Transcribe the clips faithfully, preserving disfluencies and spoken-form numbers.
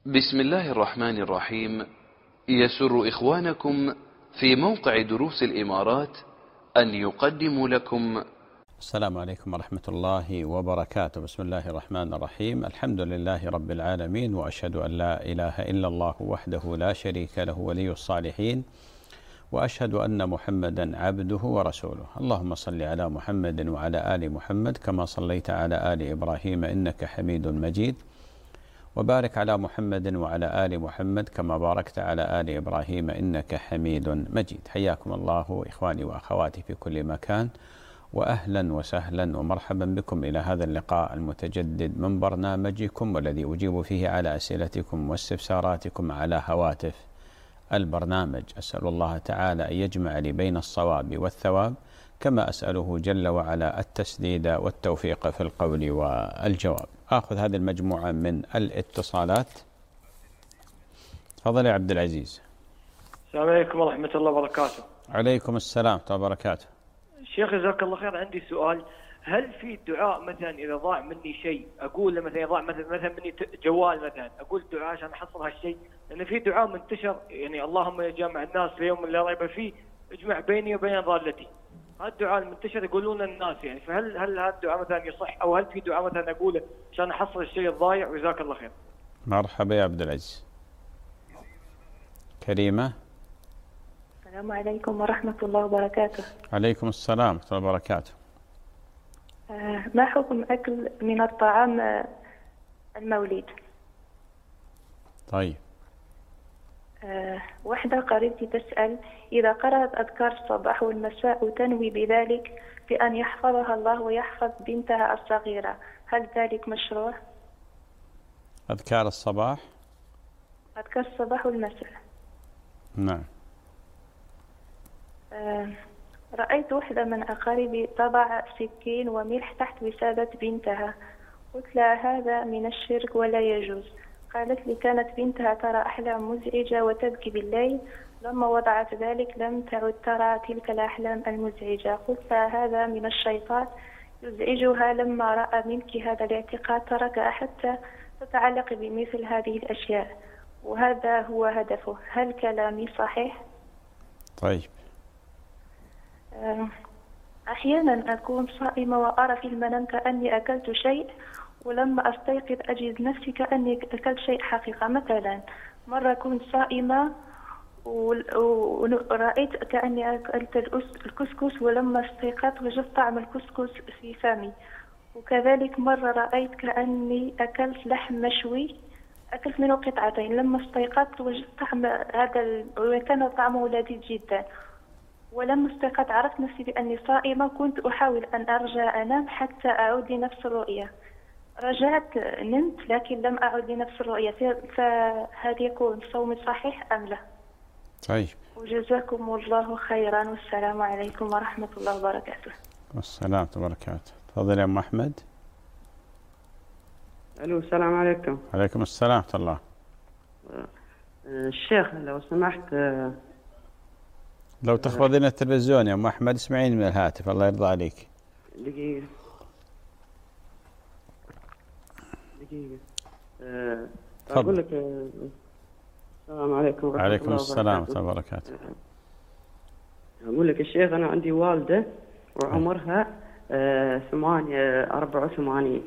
بسم الله الرحمن الرحيم. يسر إخوانكم في موقع دروس الإمارات أن يقدموا لكم. السلام عليكم ورحمة الله وبركاته. بسم الله الرحمن الرحيم. الحمد لله رب العالمين، وأشهد أن لا إله إلا الله وحده لا شريك له ولي الصالحين، وأشهد أن محمدا عبده ورسوله. اللهم صل على محمد وعلى آل محمد كما صليت على آل إبراهيم إنك حميد مجيد، وبارك على محمد وعلى آل محمد كما باركت على آل إبراهيم إنك حميد مجيد. حياكم الله إخواني وأخواتي في كل مكان، وأهلا وسهلا ومرحبا بكم إلى هذا اللقاء المتجدد من برنامجكم، والذي أجيب فيه على أسئلتكم واستفساراتكم على هواتف البرنامج. أسأل الله تعالى أن يجمع لي بين الصواب والثواب، كما أسأله جل وعلا التسديد والتوفيق في القول والجواب. آخذ هذه المجموعة من الاتصالات. تفضل يا عبد العزيز. السلام عليكم ورحمة الله وبركاته. عليكم السلام ورحمة الله وبركاته. شيخ جزاك الله خير، عندي سؤال. هل في دعاء مثلا إذا ضاع مني شيء أقول مثلا ضاع مثلا مثلا مني جوال مثلا أقول دعاء عشان أحصل هالشيء؟ لأن في دعاء منتشر، يعني اللهم يا جامع الناس اليوم لا ريب فيه اجمع بيني وبين ضالتي. هذا الدعاء المنتشر يقولون الناس، يعني فهل هل هذا الدعاء مثلا يصح، أو هل في دعاء مثلا أقوله عشان أحصل الشيء الضايع؟ وجزاك الله خير. مرحبا يا عبد العزيز. كريمة. السلام عليكم ورحمة الله وبركاته. عليكم السلام ورحمة الله وبركاته. آه ما حكم أكل من الطعام آه المولد؟ طيب. آه واحدة قريبتي تسأل: إذا قرأت أذكار الصباح والمساء تنوي بذلك بأن يحفظها الله ويحفظ بنتها الصغيرة، هل ذلك مشروع؟ أذكار الصباح؟ أذكار الصباح والمساء. نعم. آه رأيت واحدة من أقاربي تضع سكين وملح تحت وسادة بنتها، قلت لها هذا من الشرك ولا يجوز. قالت لي كانت بنتها ترى أحلام مزعجة وتبكي بالليل، لما وضعت ذلك لم تعد ترى تلك الأحلام المزعجة. قلت لها هذا من الشيطان يزعجها، لما رأى منك هذا الاعتقاد تركها حتى تتعلق بمثل هذه الأشياء، وهذا هو هدفه. هل كلامي صحيح؟ طيب. أحيانا أكون صائمة وأرى في المنام كأني أكلت شيء، ولما أستيقظ أجد نفسي كأني أكلت شيء حقيقة. مثلا مرة كنت صائمة ورأيت كأني أكلت الكسكس، ولما استيقظت وجدت طعم الكسكس في فمي. وكذلك مرة رأيت كأني أكلت لحم مشوي، أكلت منه قطعتين، لما استيقظت وجدت طعم هذا وكان طعمه لذيذ جدا. ولما استيقظت عرفت نفسي بأني صائمة، كنت أحاول أن أرجع أنام حتى أعود لنفس الرؤية. رجعت نمت لكن لم أعد لنفس الرؤية، فهل يكون صومي صحيح أم لا؟ طيب. وجزاكم الله خيرا، والسلام عليكم ورحمة الله وبركاته. والسلام وبركاته. تفضل يا أم أحمد. الو السلام عليكم. عليكم السلام ورحمة الله. الشيخ لو سمحت، لو تخفضين التلفزيون يا أم أحمد اسمعيني من الهاتف، الله يرضى عليك. دقيقة دقيقة. أه أقول لك أه السلام عليكم ورحمة عليكم الله السلام ورحمة الله وبركاته. أقول لك الشيخ، أنا عندي والدة وعمرها أه ثمانية أربعة وثمانين.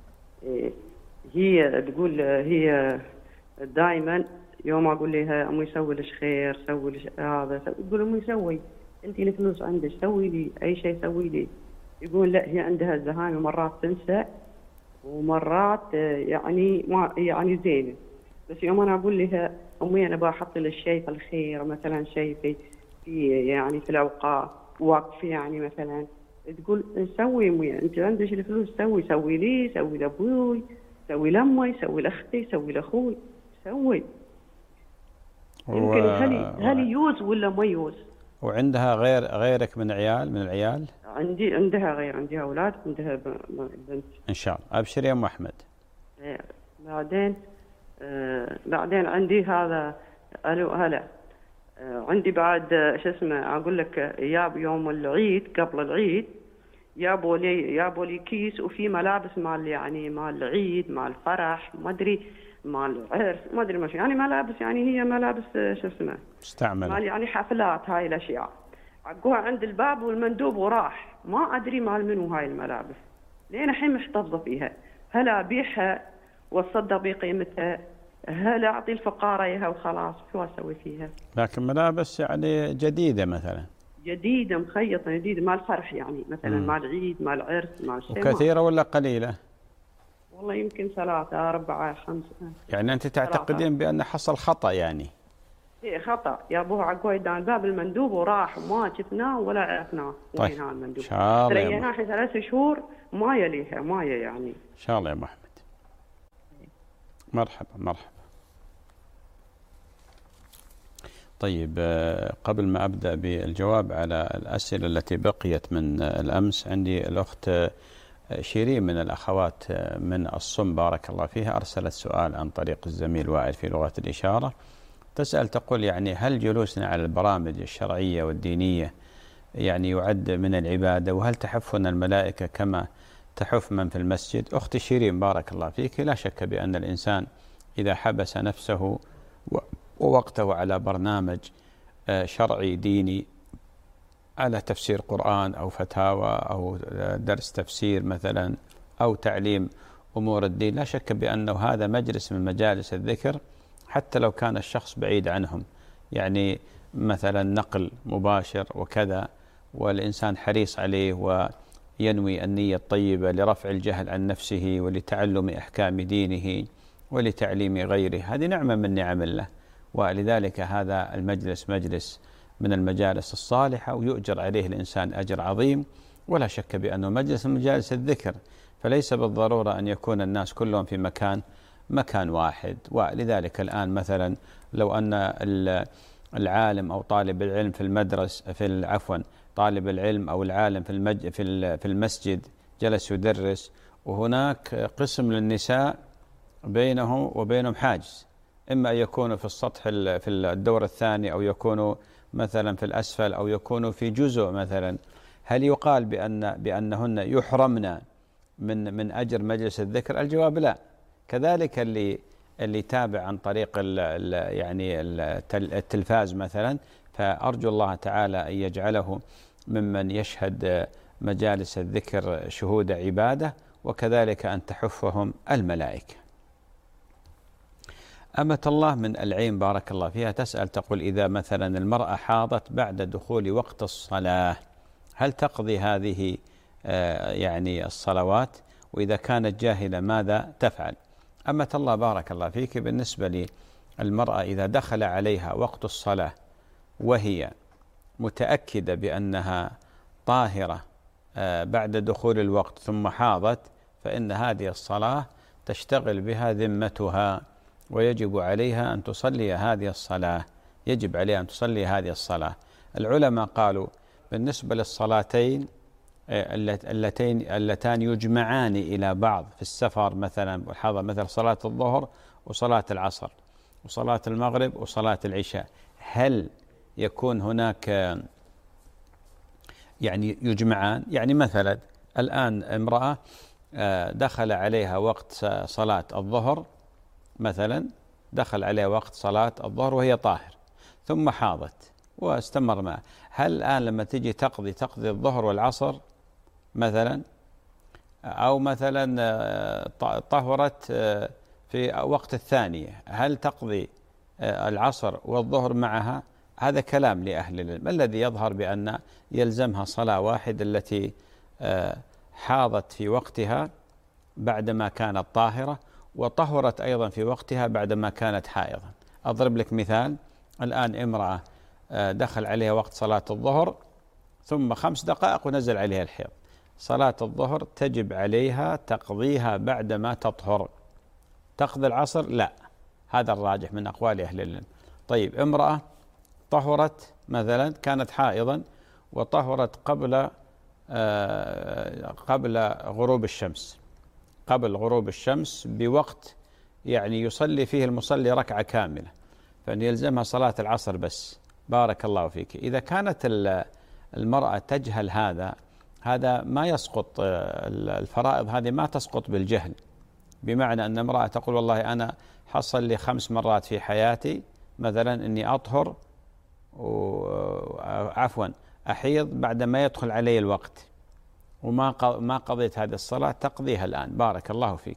هي تقول هي دائما يوم اقول لها امي سوي لش خير، سوي لش هذا، تقول امي سوي انت الفلوس عندك، سوي لي اي شيء سوي لي. يقول لا، هي عندها الزهايمر، مرات تنسى ومرات يعني ما يعني زينه. بس يوم انا اقول لها امي انا بحط لك شيء في الخير، مثلا شيء في في يعني في الاوقاف وقف يعني مثلا، تقول سوي امي انت عندك الفلوس، سوي سوي لي، سوي لابوي، سوي لامي، سوي لاختي، سوي لاخوي، سوي. يمكن و... هل هل يجوز ولا ما يجوز؟ وعندها غير غيرك من عيال من العيال؟ عندي عندها غير، عندها اولاد، عندها بنت. ان شاء الله. ابشر يا ام احمد. بعدين آه بعدين عندي هذا. الو هلا. آه عندي بعد آه شو اسمه، اقول لك ياب يوم العيد قبل العيد جابوا لي جابوا لي كيس وفي ملابس مال يعني مال العيد مال الفرح، ما ادري مال عرس ما ادري ما شو يعني ملابس، يعني هي ملابس شو اسمه مستعمله مال يعني حفلات هاي الاشياء، عقوها عند الباب والمندوب وراح، ما ادري مال منو هاي الملابس، لين الحين محتفظه فيها. هل ابيعها واتصدق بقيمتها؟ هل اعطي الفقاره اياها وخلاص؟ شو اسوي فيها؟ لكن ملابس يعني جديده مثلا، جديده مخيطه جديده مال فرح يعني مثلا مم. مال عيد مال عرس مال شيء. وكثيره ولا قليله؟ والله يمكن ثلاثة أربعة خمسة. يعني أنت تعتقدين بأن حصل خطأ يعني؟ إيه خطأ يا أبوه، عقوي دان باب المندوب وراح وما شفناه ولا عرفناه. طيب وين هذا المندوب؟ إن شاء الله تريناه الحين ثلاث شهور ما يليها ما يعني. إن شاء الله يا أبو أحمد. مرحبا مرحبا. طيب قبل ما أبدأ بالجواب على الأسئلة التي بقيت من الأمس، عندي الأخت شيرين من الأخوات من الصم بارك الله فيها أرسلت سؤال عن طريق الزميل وائل في لغة الإشارة. تسأل تقول يعني هل جلوسنا على البرامج الشرعية والدينية يعني يعد من العبادة، وهل تحفنا الملائكة كما تحف من في المسجد؟ أخت شيرين بارك الله فيك، لا شك بأن الإنسان إذا حبس نفسه ووقته على برنامج شرعي ديني، على تفسير قرآن أو فتاوى أو درس تفسير مثلا أو تعليم أمور الدين، لا شك بأنه هذا مجلس من مجالس الذكر حتى لو كان الشخص بعيد عنهم، يعني مثلا نقل مباشر وكذا، والإنسان حريص عليه وينوي النية الطيبة لرفع الجهل عن نفسه ولتعلم أحكام دينه ولتعليم غيره، هذه نعمة من نعم الله، ولذلك هذا المجلس مجلس من المجالس الصالحة ويؤجر عليه الإنسان أجر عظيم، ولا شك بأنه مجلس من مجالس الذكر، فليس بالضرورة أن يكون الناس كلهم في مكان مكان واحد. ولذلك الآن مثلا لو أن العالم أو طالب العلم في المدرسة في عفوا طالب العلم أو العالم في المج في في المسجد جلس يدرس، وهناك قسم للنساء بينه وبينهم حاجز، إما أن يكونوا في السطح في الدور الثاني أو يكونوا مثلا في الأسفل أو يكونوا في جزء مثلا، هل يقال بأن بأنهن يحرمن من من أجر مجلس الذكر؟ الجواب لا. كذلك اللي اللي تابع عن طريق ال ال يعني التلفاز مثلا، فأرجو الله تعالى أن يجعله ممن يشهد مجالس الذكر شهود عبادة، وكذلك أن تحفهم الملائكة. أمة الله من العين بارك الله فيها تسأل تقول إذا مثلا المرأة حاضت بعد دخول وقت الصلاة، هل تقضي هذه يعني الصلوات؟ وإذا كانت جاهلة ماذا تفعل؟ أمة الله بارك الله فيك، بالنسبة للمرأة إذا دخل عليها وقت الصلاة وهي متأكدة بأنها طاهرة بعد دخول الوقت ثم حاضت، فإن هذه الصلاة تشتغل بها ذمتها، ويجب عليها أن تصلي هذه الصلاة، يجب عليها أن تصلي هذه الصلاة. العلماء قالوا بالنسبة للصلاتين اللتين اللتان يجمعان إلى بعض في السفر مثلا والحضر، مثل صلاة الظهر وصلاة العصر وصلاة المغرب وصلاة العشاء، هل يكون هناك يعني يجمعان؟ يعني مثلا الآن امرأة دخل عليها وقت صلاة الظهر مثلا، دخل عليها وقت صلاة الظهر وهي طاهر ثم حاضت واستمر معه، هل الآن لما تجي تقضي تقضي الظهر والعصر مثلا، أو مثلا طهرت في وقت الثانية هل تقضي العصر والظهر معها؟ هذا كلام لأهل العلم. الذي يظهر بأن يلزمها صلاة واحدة التي حاضت في وقتها بعدما كانت طاهرة، وطهرت أيضا في وقتها بعدما كانت حائضا. أضرب لك مثال، الآن امرأة دخل عليها وقت صلاة الظهر ثم خمس دقائق ونزل عليها الحيض، صلاة الظهر تجب عليها تقضيها بعدما تطهر. تقضي العصر؟ لا، هذا الراجح من أقوال أهل العلم. طيب امرأة طهرت مثلا كانت حائضا وطهرت قبل آه قبل غروب الشمس، قبل غروب الشمس بوقت يعني يصلي فيه المصلي ركعة كاملة، فإن يلزمها صلاة العصر بس. بارك الله فيك. إذا كانت المرأة تجهل هذا، هذا ما يسقط، الفرائض هذه ما تسقط بالجهل، بمعنى أن امرأة تقول والله أنا حصل لي خمس مرات في حياتي مثلا أني أطهر عفوا أحيض بعد ما يدخل علي الوقت وما ما قضيت هذه الصلاة، تقضيها الآن. بارك الله فيك.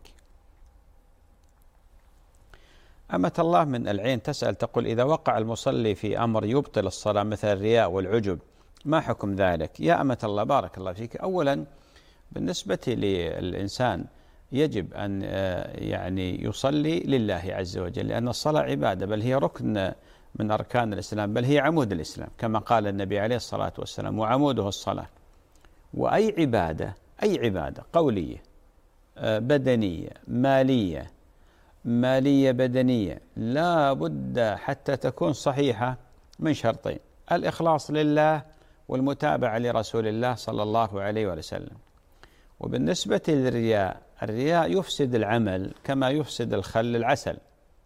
أمة الله من العين تسأل تقول إذا وقع المصلي في أمر يبطل الصلاة مثل الرياء والعجب ما حكم ذلك؟ يا أمة الله بارك الله فيك، أولا بالنسبة للإنسان يجب أن يعني يصلي لله عز وجل، لأن الصلاة عبادة، بل هي ركن من أركان الإسلام، بل هي عمود الإسلام كما قال النبي عليه الصلاة والسلام وعموده الصلاة. وأي عبادة أي عبادة قولية بدنية مالية مالية بدنية لا بد حتى تكون صحيحة من شرطين: الإخلاص لله والمتابعة لرسول الله صلى الله عليه وسلم. وبالنسبة للرياء، الرياء يفسد العمل كما يفسد الخل العسل،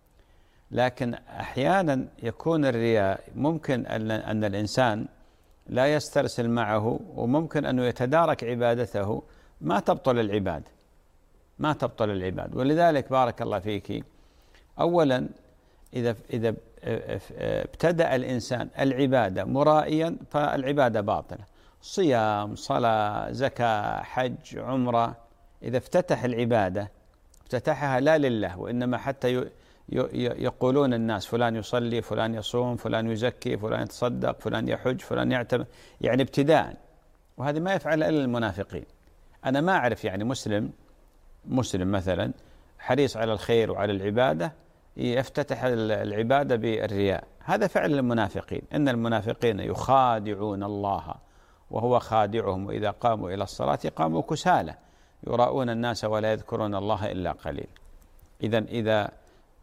لكن أحيانا يكون الرياء ممكن أن الإنسان لا يسترسل معه، وممكن أنه يتدارك عبادته، ما تبطل العبادة ما تبطل العبادة. ولذلك بارك الله فيك، أولا إذا إذا ابتدأ الإنسان العبادة مرائيا فالعبادة باطلة، صيام صلاة زكاة حج عمرة، إذا افتتح العبادة افتتحها لا لله وإنما حتى يقولون الناس فلان يصلي فلان يصوم فلان يزكي فلان يتصدق فلان يحج فلان يعتمر، يعني ابتداء، وهذا ما يفعل إلا المنافقين. أنا ما أعرف يعني مسلم مسلم مثلا حريص على الخير وعلى العبادة يفتتح العبادة بالرياء، هذا فعل المنافقين. إن المنافقين يخادعون الله وهو خادعهم، وإذا قاموا إلى الصلاة قاموا كسالى يراؤون الناس ولا يذكرون الله إلا قليل. إذا إذا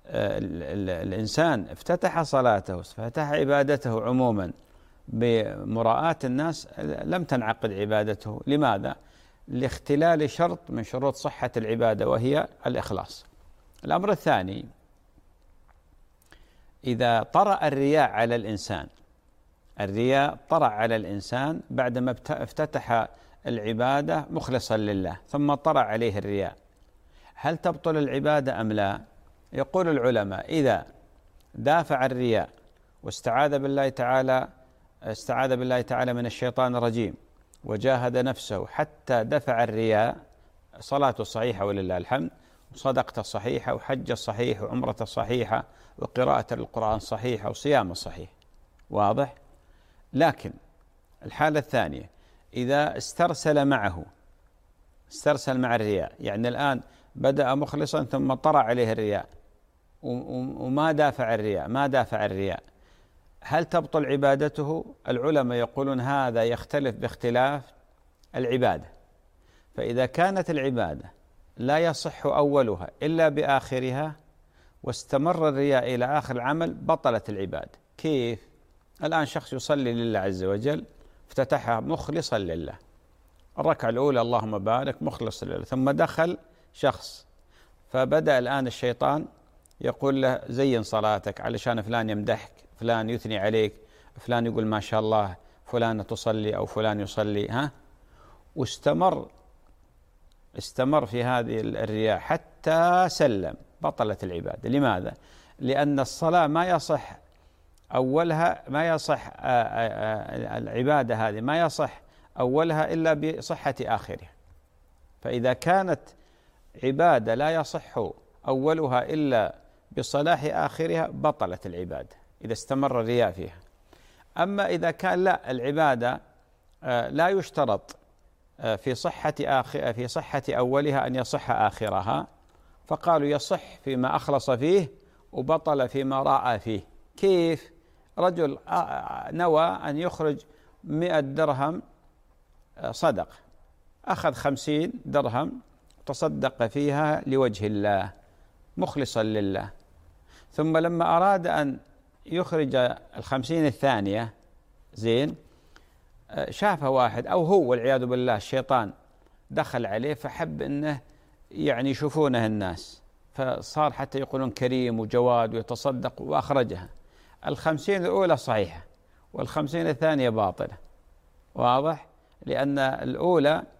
الإنسان افتتح صلاته افتتح عبادته عموما بمراءاة الناس لم تنعقد عبادته. لماذا؟ لاختلال شرط من شروط صحة العبادة وهي الإخلاص. الأمر الثاني: إذا طرأ الرياء على الإنسان الرياء طرأ على الإنسان بعدما افتتح العبادة مخلصا لله ثم طرأ عليه الرياء، هل تبطل العبادة أم لا؟ يقول العلماء: إذا دافع الرياء واستعاذ بالله تعالى استعاذ بالله تعالى من الشيطان الرجيم وجاهد نفسه حتى دفع الرياء، صلاته صحيحة ولله الحمد، وصدقته صحيحة، وحجه صحيح، وعمرته صحيحة، وقراءة القرآن صحيحة، وصيامه صحيح. واضح؟ لكن الحالة الثانية: إذا استرسل معه استرسل مع الرياء، يعني الآن بدأ مخلصا ثم طرأ عليه الرياء وما دافع الرياء ما دافع الرياء هل تبطل عبادته؟ العلماء يقولون هذا يختلف باختلاف العبادة. فإذا كانت العبادة لا يصح أولها إلا بآخرها واستمر الرياء إلى آخر العمل بطلت العبادة. كيف؟ الآن شخص يصلي لله عز وجل افتتحها مخلصا لله، الركعة الأولى اللهم بارك مخلص لله، ثم دخل شخص فبدأ الآن الشيطان يقول له زين صلاتك علشان فلان يمدحك، فلان يثني عليك، فلان يقول ما شاء الله فلانة تصلي أو فلان يصلي، ها واستمر استمر في هذه الرياء حتى سلم، بطلت العبادة. لماذا؟ لأن الصلاة ما يصح أولها ما يصح العبادة هذه ما يصح أولها إلا بصحة آخرها. فإذا كانت عبادة لا يصح أولها إلا بصلاح آخرها بطلت العبادة إذا استمر الرياء فيها. أما إذا كان لا العبادة لا يشترط في صحة آخر في صحة أولها أن يصح آخرها، فقالوا يصح فيما أخلص فيه وبطل فيما راء فيه. كيف؟ رجل نوى أن يخرج مئة درهم صدق، أخذ خمسين درهم تصدق فيها لوجه الله مخلصا لله، ثم لما أراد أن يخرج الخمسين الثانية زين شاف واحد أو هو والعياذ بالله الشيطان دخل عليه فحب أنه يعني يشوفونه الناس، فصار حتى يقولون كريم وجواد ويتصدق وأخرجها. الخمسين الأولى صحيحة والخمسين الثانية باطلة. واضح؟ لأن الأولى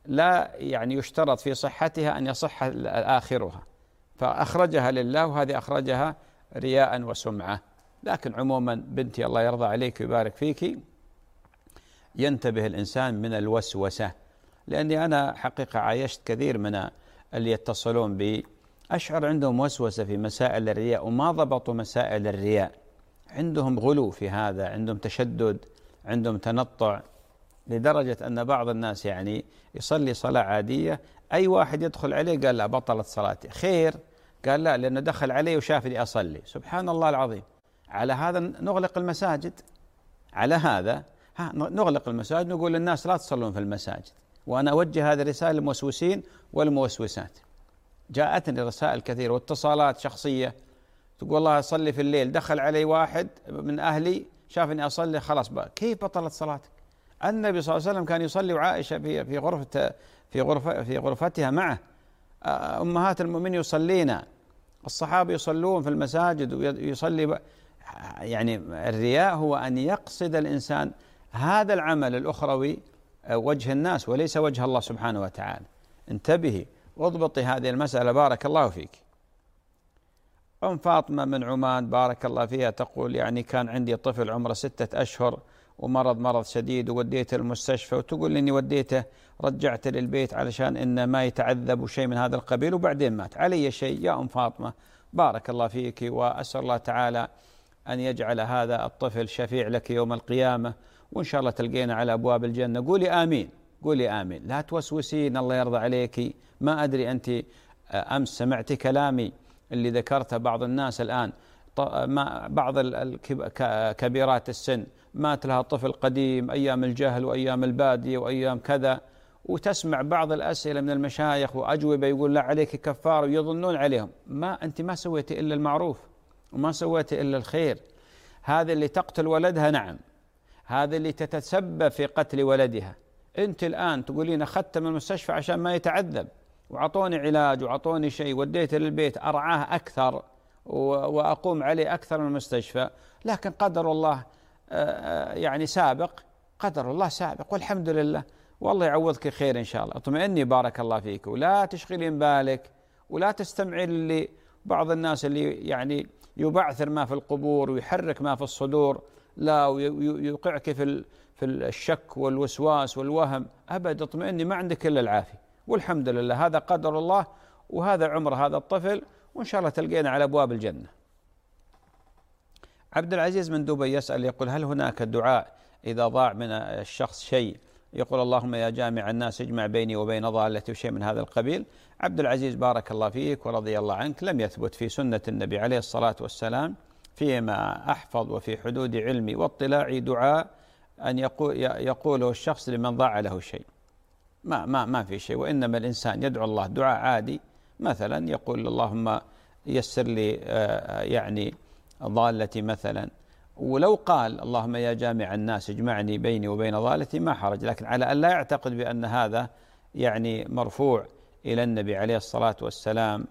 لا يعني يشترط في صحتها أن يصح آخرها، فأخرجها لله وهذه أخرجها رياء وسمعة. لكن عموما بنتي الله يرضى عليك ويبارك فيك، ينتبه الإنسان من الوسوسة، لأني أنا حقيقة عايشت كثير من اللي يتصلون بي أشعر عندهم وسوسة في مسائل الرياء وما ضبطوا مسائل الرياء، عندهم غلو في هذا، عندهم تشدد، عندهم تنطع، لدرجة أن بعض الناس يعني يصلي صلاة عادية أي واحد يدخل عليه قال لا بطلت صلاتي. خير؟ قال لا لأنه دخل علي وشافني أصلي. سبحان الله العظيم. على هذا نغلق المساجد، على هذا ها نغلق المساجد، نقول للناس لا تصلون في المساجد. وأنا أوجه هذه الرسالة للموسوسين والموسوسات. جاءتني رسائل كثيرة واتصالات شخصية تقول والله أصلي في الليل، دخل علي واحد من أهلي شافني أصلي خلاص بقى. كيف بطلت صلاتك؟ النبي صلى الله عليه وسلم كان يصلي وعائشة في في غرفة في غرفة في غرفتها معه، أمهات المؤمنين يصلين، الصحابة يصلون في المساجد ويصلي. يعني الرياء هو أن يقصد الإنسان هذا العمل الأخروي وجه الناس وليس وجه الله سبحانه وتعالى. انتبهي واضبطي هذه المسألة بارك الله فيك. أم فاطمة من عمان بارك الله فيها تقول يعني كان عندي طفل عمره ستة أشهر ومرض مرض شديد ووديته المستشفى، وتقول لي إني وديته رجعته للبيت علشان إنه ما يتعذب وشيء من هذا القبيل وبعدين مات. علي شيء يا أم فاطمة؟ بارك الله فيك، وأسأل الله تعالى أن يجعل هذا الطفل شفيع لك يوم القيامة، وإن شاء الله تلقينا على أبواب الجنة. قولي آمين، قولي آمين، لا توسوسين الله يرضى عليك. ما أدري أنت أمس سمعت كلامي اللي ذكرته بعض الناس الآن، بعض كبيرات السن مات لها طفل قديم أيام الجهل وأيام البادية وأيام كذا، وتسمع بعض الأسئلة من المشايخ وأجوبة يقول لا عليك كفار ويظنون عليهم. ما أنت ما سويت إلا المعروف وما سويت إلا الخير. هذا اللي تقتل ولدها نعم، هذا اللي تتسبب في قتل ولدها. أنت الآن تقولين أخذت من المستشفى عشان ما يتعذب وعطوني علاج وعطوني شيء، وديته للبيت أرعاه أكثر وأقوم عليه أكثر من المستشفى، لكن قدر الله يعني سابق، قدر الله سابق والحمد لله، والله يعوضك خير إن شاء الله. اطمئني بارك الله فيك، ولا تشغلين بالك ولا تستمعين اللي بعض الناس اللي يعني يبعثر ما في القبور ويحرك ما في الصدور، لا ويوقعك في في الشك والوسواس والوهم. أبد، اطمئني ما عندك إلا العافية والحمد لله، هذا قدر الله وهذا عمر هذا الطفل، وإن شاء الله تلقينا على أبواب الجنة. عبد العزيز من دبي يسأل يقول هل هناك دعاء إذا ضاع من الشخص شيء يقول اللهم يا جامع الناس اجمع بيني وبين ضالتي وشيء من هذا القبيل؟ عبد العزيز بارك الله فيك ورضي الله عنك، لم يثبت في سنة النبي عليه الصلاة والسلام فيما أحفظ وفي حدود علمي واطلاعي دعاء أن يقول يقوله الشخص لمن ضاع له شيء. ما ما ما في شيء، وإنما الإنسان يدعو الله دعاء عادي، مثلا يقول اللهم يسر لي يعني ضالتي مثلا، ولو قال اللهم يا جامع الناس اجمعني بيني وبين ضالتي ما حرج، لكن على أن لا يعتقد بأن هذا يعني مرفوع إلى النبي عليه الصلاة والسلام.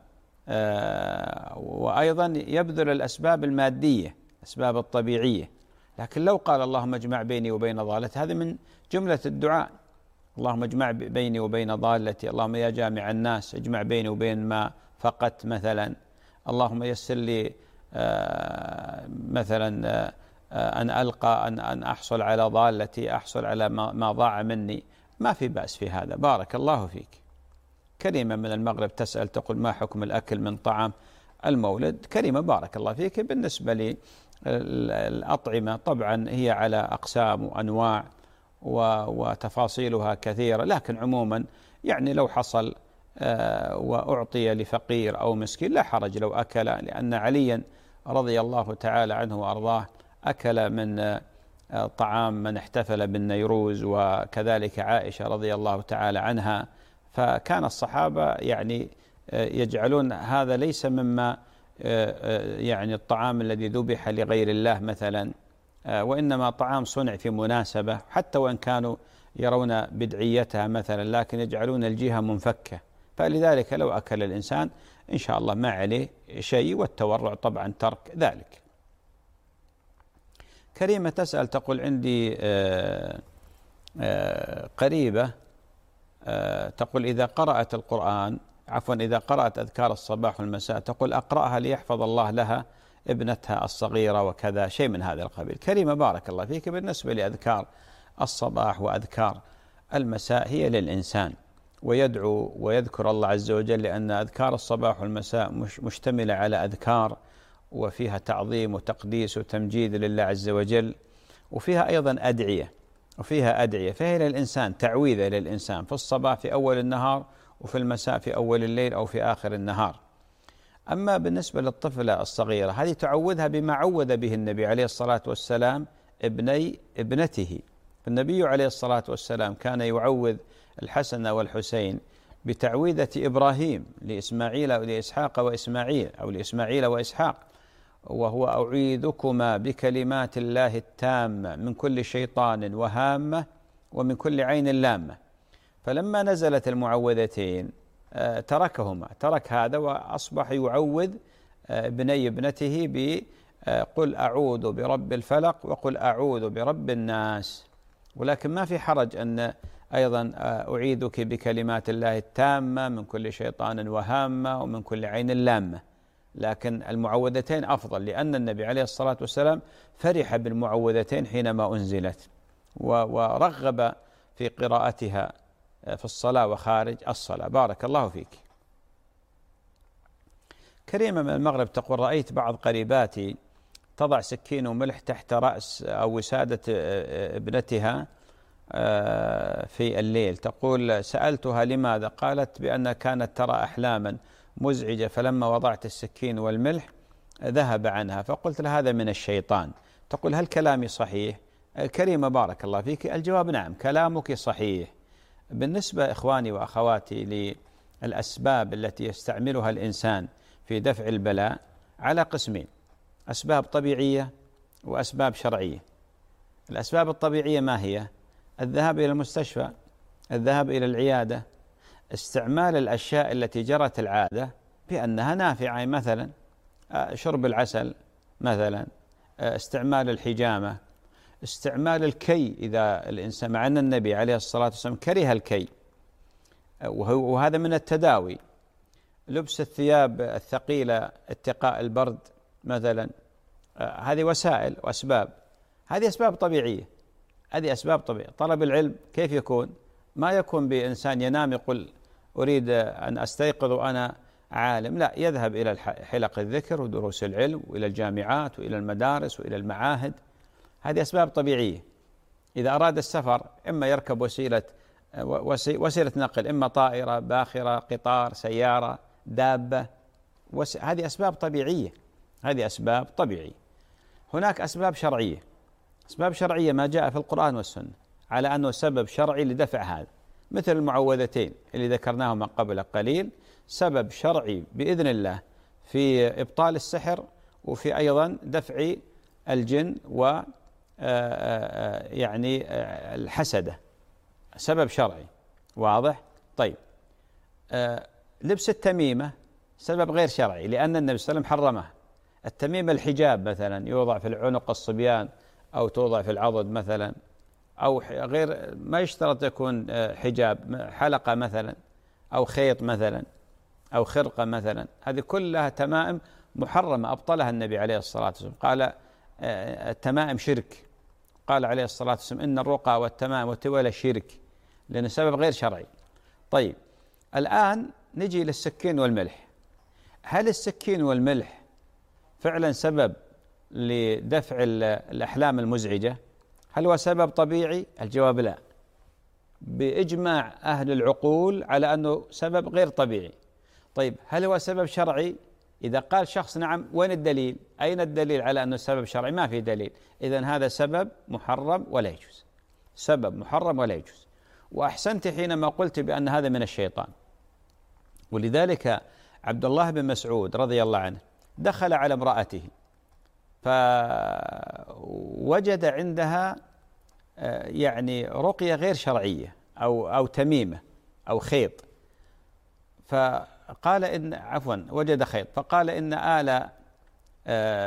وأيضا يبذل الأسباب المادية، الأسباب الطبيعية، لكن لو قال اللهم اجمع بيني وبين ضالتي هذا من جملة الدعاء. اللهم اجمع بيني وبين ضالتي، اللهم يا جامع الناس اجمع بيني وبين ما فقدت مثلا، اللهم يسر لي آه مثلا آه أن ألقى أن, أن أحصل على ضالتي، أحصل على ما, ما ضاع مني، ما في بأس في هذا. بارك الله فيك. كريمة من المغرب تسأل تقول ما حكم الأكل من طعام المولد؟ كريمة بارك الله فيك، بالنسبة لي الأطعمة طبعا هي على أقسام وأنواع وتفاصيلها كثيرة، لكن عموما يعني لو حصل وأعطي لفقير أو مسكين لا حرج لو أكل، لأن عليا رضي الله تعالى عنه وأرضاه أكل من طعام من احتفل بالنيروز، وكذلك عائشة رضي الله تعالى عنها. فكان الصحابة يعني يجعلون هذا ليس مما يعني الطعام الذي ذبح لغير الله مثلا، وإنما طعام صنع في مناسبة، حتى وإن كانوا يرون بدعيتها مثلا، لكن يجعلون الجهة منفكة. فلذلك لو أكل الإنسان إن شاء الله ما عليه شيء، والتورع طبعا ترك ذلك. كريمة تسأل تقول عندي آآ آآ قريبة تقول إذا قرأت القرآن عفوا إذا قرأت أذكار الصباح والمساء تقول أقرأها ليحفظ الله لها ابنتها الصغيرة وكذا، شيء من هذا القبيل. كريمة بارك الله فيك. بالنسبة لأذكار الصباح وأذكار المساء هي للإنسان، ويدعو ويذكر الله عز وجل، لأن أذكار الصباح والمساء مش مشتملة على أذكار وفيها تعظيم وتقديس وتمجيد لله عز وجل، وفيها أيضا أدعية وفيها أدعية فهي للإنسان، تعويذة للإنسان في الصباح في أول النهار، وفي المساء في أول الليل أو في آخر النهار. أما بالنسبة للطفلة الصغيرة هذه تعوذها بما عوذ به النبي عليه الصلاة والسلام ابني ابنته. النبي عليه الصلاة والسلام كان يعوذ الحسن والحسين بتعويذة إبراهيم لإسماعيل ولإسحاق وإسماعيل أو لإسماعيل وإسحاق، وهو أعيذكما بكلمات الله التامة من كل شيطان وهامة ومن كل عين لامة. فلما نزلت المعوذتين تركهما، ترك هذا وأصبح يعوذ ابني ابنته بقل أعوذ برب الفلق وقل أعوذ برب الناس. ولكن ما في حرج أن أيضا أعيذك بكلمات الله التامة من كل شيطان وهامة ومن كل عين لامة، لكن المعوذتين أفضل، لأن النبي عليه الصلاة والسلام فرح بالمعوذتين حينما أنزلت ورغب في قراءتها في الصلاة وخارج الصلاة. بارك الله فيك. كريمة من المغرب تقول رأيت بعض قريباتي تضع سكين وملح تحت رأس أو وسادة ابنتها في الليل. تقول سألتها لماذا؟ قالت بأن كانت ترى أحلاما مزعجة، فلما وضعت السكين والملح ذهب عنها. فقلت لها هذا من الشيطان. تقول هل كلامي صحيح؟ كريمة بارك الله فيك، الجواب نعم كلامك صحيح. بالنسبة إخواني وأخواتي للأسباب التي يستعملها الإنسان في دفع البلاء على قسمين: أسباب طبيعية وأسباب شرعية. الأسباب الطبيعية ما هي؟ الذهاب إلى المستشفى، الذهاب إلى العيادة، استعمال الأشياء التي جرت العادة بأنها نافعة، مثلا شرب العسل، مثلا استعمال الحجامة، استعمال الكي إذا الإنسان، مع أن النبي عليه الصلاة والسلام كره الكي وهذا من التداوي، لبس الثياب الثقيلة اتقاء البرد مثلا، هذه وسائل وأسباب، هذه أسباب طبيعية، هذه أسباب طبيعية. طلب العلم كيف يكون؟ ما يكون بإنسان ينام يقول أريد أن أستيقظ وأنا عالم، لا، يذهب إلى حلق الذكر ودروس العلم وإلى الجامعات وإلى المدارس وإلى المعاهد، هذه أسباب طبيعية. إذا أراد السفر إما يركب وسيلة وسيلة نقل، إما طائرة، باخرة، قطار، سيارة، دابة، هذه أسباب طبيعية، هذه أسباب طبيعية. هناك أسباب شرعية، أسباب شرعية ما جاء في القرآن والسنة على أنه سبب شرعي لدفع هذا، مثل المعوذتين اللي ذكرناهما قبل قليل، سبب شرعي بإذن الله في إبطال السحر وفي أيضا دفع الجن و يعني الحسدة، سبب شرعي واضح. طيب، لبس التميمة سبب غير شرعي، لأن النبي صلى الله عليه وسلم حرمه. التميمة الحجاب مثلا يوضع في العنق الصبيان أو توضع في العضد مثلا، أو غير، ما يشترط يكون حجاب، حلقة مثلا أو خيط مثلا أو خرقة مثلا، هذه كلها تمائم محرمة أبطلها النبي عليه الصلاة والسلام. قال التمائم شرك، قال عليه الصلاة والسلام إن الرقى والتمائم والتولى شرك، لأن سبب غير شرعي. طيب، الآن نجي للسكين والملح. هل السكين والملح فعلا سبب لدفع الأحلام المزعجة؟ هل هو سبب طبيعي؟ الجواب لا، بإجماع أهل العقول على أنه سبب غير طبيعي. طيب، هل هو سبب شرعي؟ إذا قال شخص نعم، وين الدليل؟ أين الدليل على أنه سبب شرعي؟ ما في دليل. إذن هذا سبب محرم ولا يجوز، سبب محرم ولا يجوز. وأحسنت حينما قلت بأن هذا من الشيطان. ولذلك عبد الله بن مسعود رضي الله عنه دخل على امرأته فوجد عندها يعني رقية غير شرعية أو أو تميمة أو خيط، فقال إن عفوا وجد خيط، فقال إن آل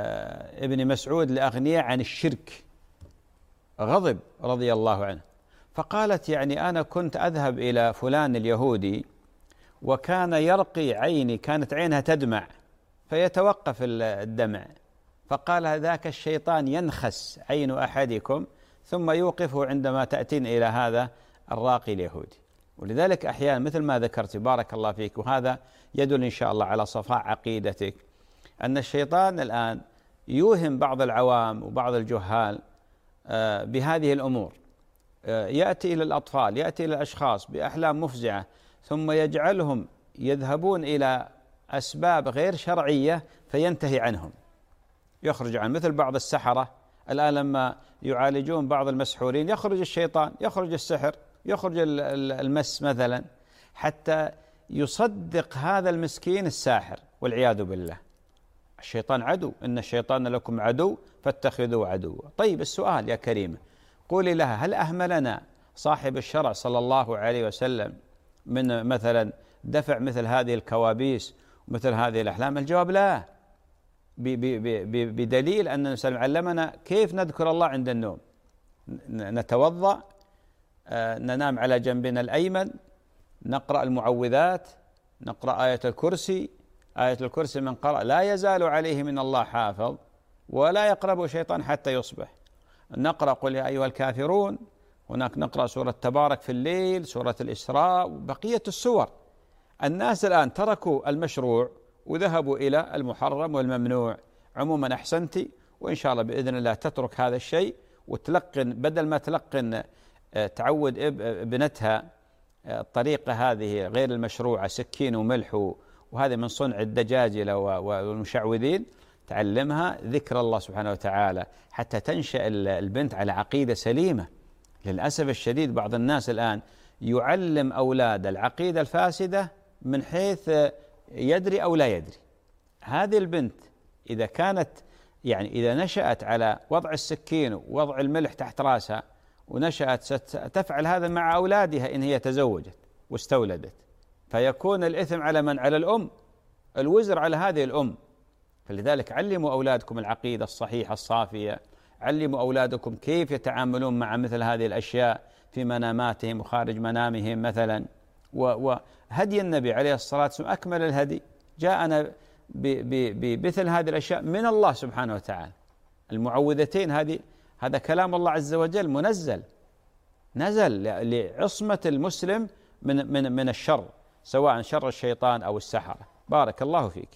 ابن مسعود لأغنياء عن الشرك، غضب رضي الله عنه، فقالت يعني أنا كنت أذهب إلى فلان اليهودي وكان يرقي عيني، كانت عينها تدمع فيتوقف الدمع، فقال ذاك الشيطان ينخس عين أحدكم ثم يوقفه عندما تأتين إلى هذا الراقي اليهودي. ولذلك أحيانا مثل ما ذكرت بارك الله فيك، وهذا يدل إن شاء الله على صفاء عقيدتك، أن الشيطان الآن يوهم بعض العوام وبعض الجهال بهذه الأمور، يأتي إلى الأطفال، يأتي إلى الأشخاص بأحلام مفزعة ثم يجعلهم يذهبون إلى أسباب غير شرعية فينتهي عنهم، يخرج عن مثل بعض السحرة الآن لما يعالجون بعض المسحورين يخرج الشيطان، يخرج السحر، يخرج المس مثلا، حتى يصدق هذا المسكين الساحر والعياذ بالله. الشيطان عدو، إن الشيطان لكم عدو فاتخذوه عدوا. طيب السؤال يا كريمة، قولي لها هل أهملنا صاحب الشرع صلى الله عليه وسلم من مثلا دفع مثل هذه الكوابيس ومثل هذه الأحلام؟ الجواب لا، بدليل أن النبي صلى الله عليه وسلم علمنا كيف نذكر الله عند النوم. نتوضأ، ننام على جنبنا الأيمن، نقرأ المعوذات، نقرأ آية الكرسي، آية الكرسي من قرأ لا يزال عليه من الله حافظ ولا يقربه شيطان حتى يصبح. نقرأ قل يا أيها الكافرون، هناك نقرأ سورة تبارك في الليل، سورة الإسراء وبقية السور. الناس الآن تركوا المشروع وذهبوا إلى المحرم والممنوع. عموما أحسنتي، وإن شاء الله بإذن الله تترك هذا الشيء وتلقن، بدل ما تلقن تعود ابنتها الطريقة هذه غير المشروعة، سكين وملح وهذا من صنع الدجاجلة والمشعوذين، تعلمها ذكر الله سبحانه وتعالى حتى تنشأ البنت على عقيدة سليمة. للأسف الشديد بعض الناس الآن يعلم أولاد العقيدة الفاسدة من حيث يدري أو لا يدري. هذه البنت إذا كانت يعني إذا نشأت على وضع السكين ووضع الملح تحت رأسها ونشأت ستفعل هذا مع أولادها إن هي تزوجت واستولدت، فيكون الإثم على من؟ على الأم، الوزر على هذه الأم. فلذلك علموا أولادكم العقيدة الصحيحة الصافية، علموا أولادكم كيف يتعاملون مع مثل هذه الأشياء في مناماتهم وخارج منامهم مثلا. وهدي النبي عليه الصلاة والسلام أكمل الهدي، جاءنا بمثل هذه الأشياء من الله سبحانه وتعالى. المعوذتين هذه هذا كلام الله عز وجل منزل، نزل لعصمة المسلم من من من الشر، سواء شر الشيطان أو السحرة. بارك الله فيك.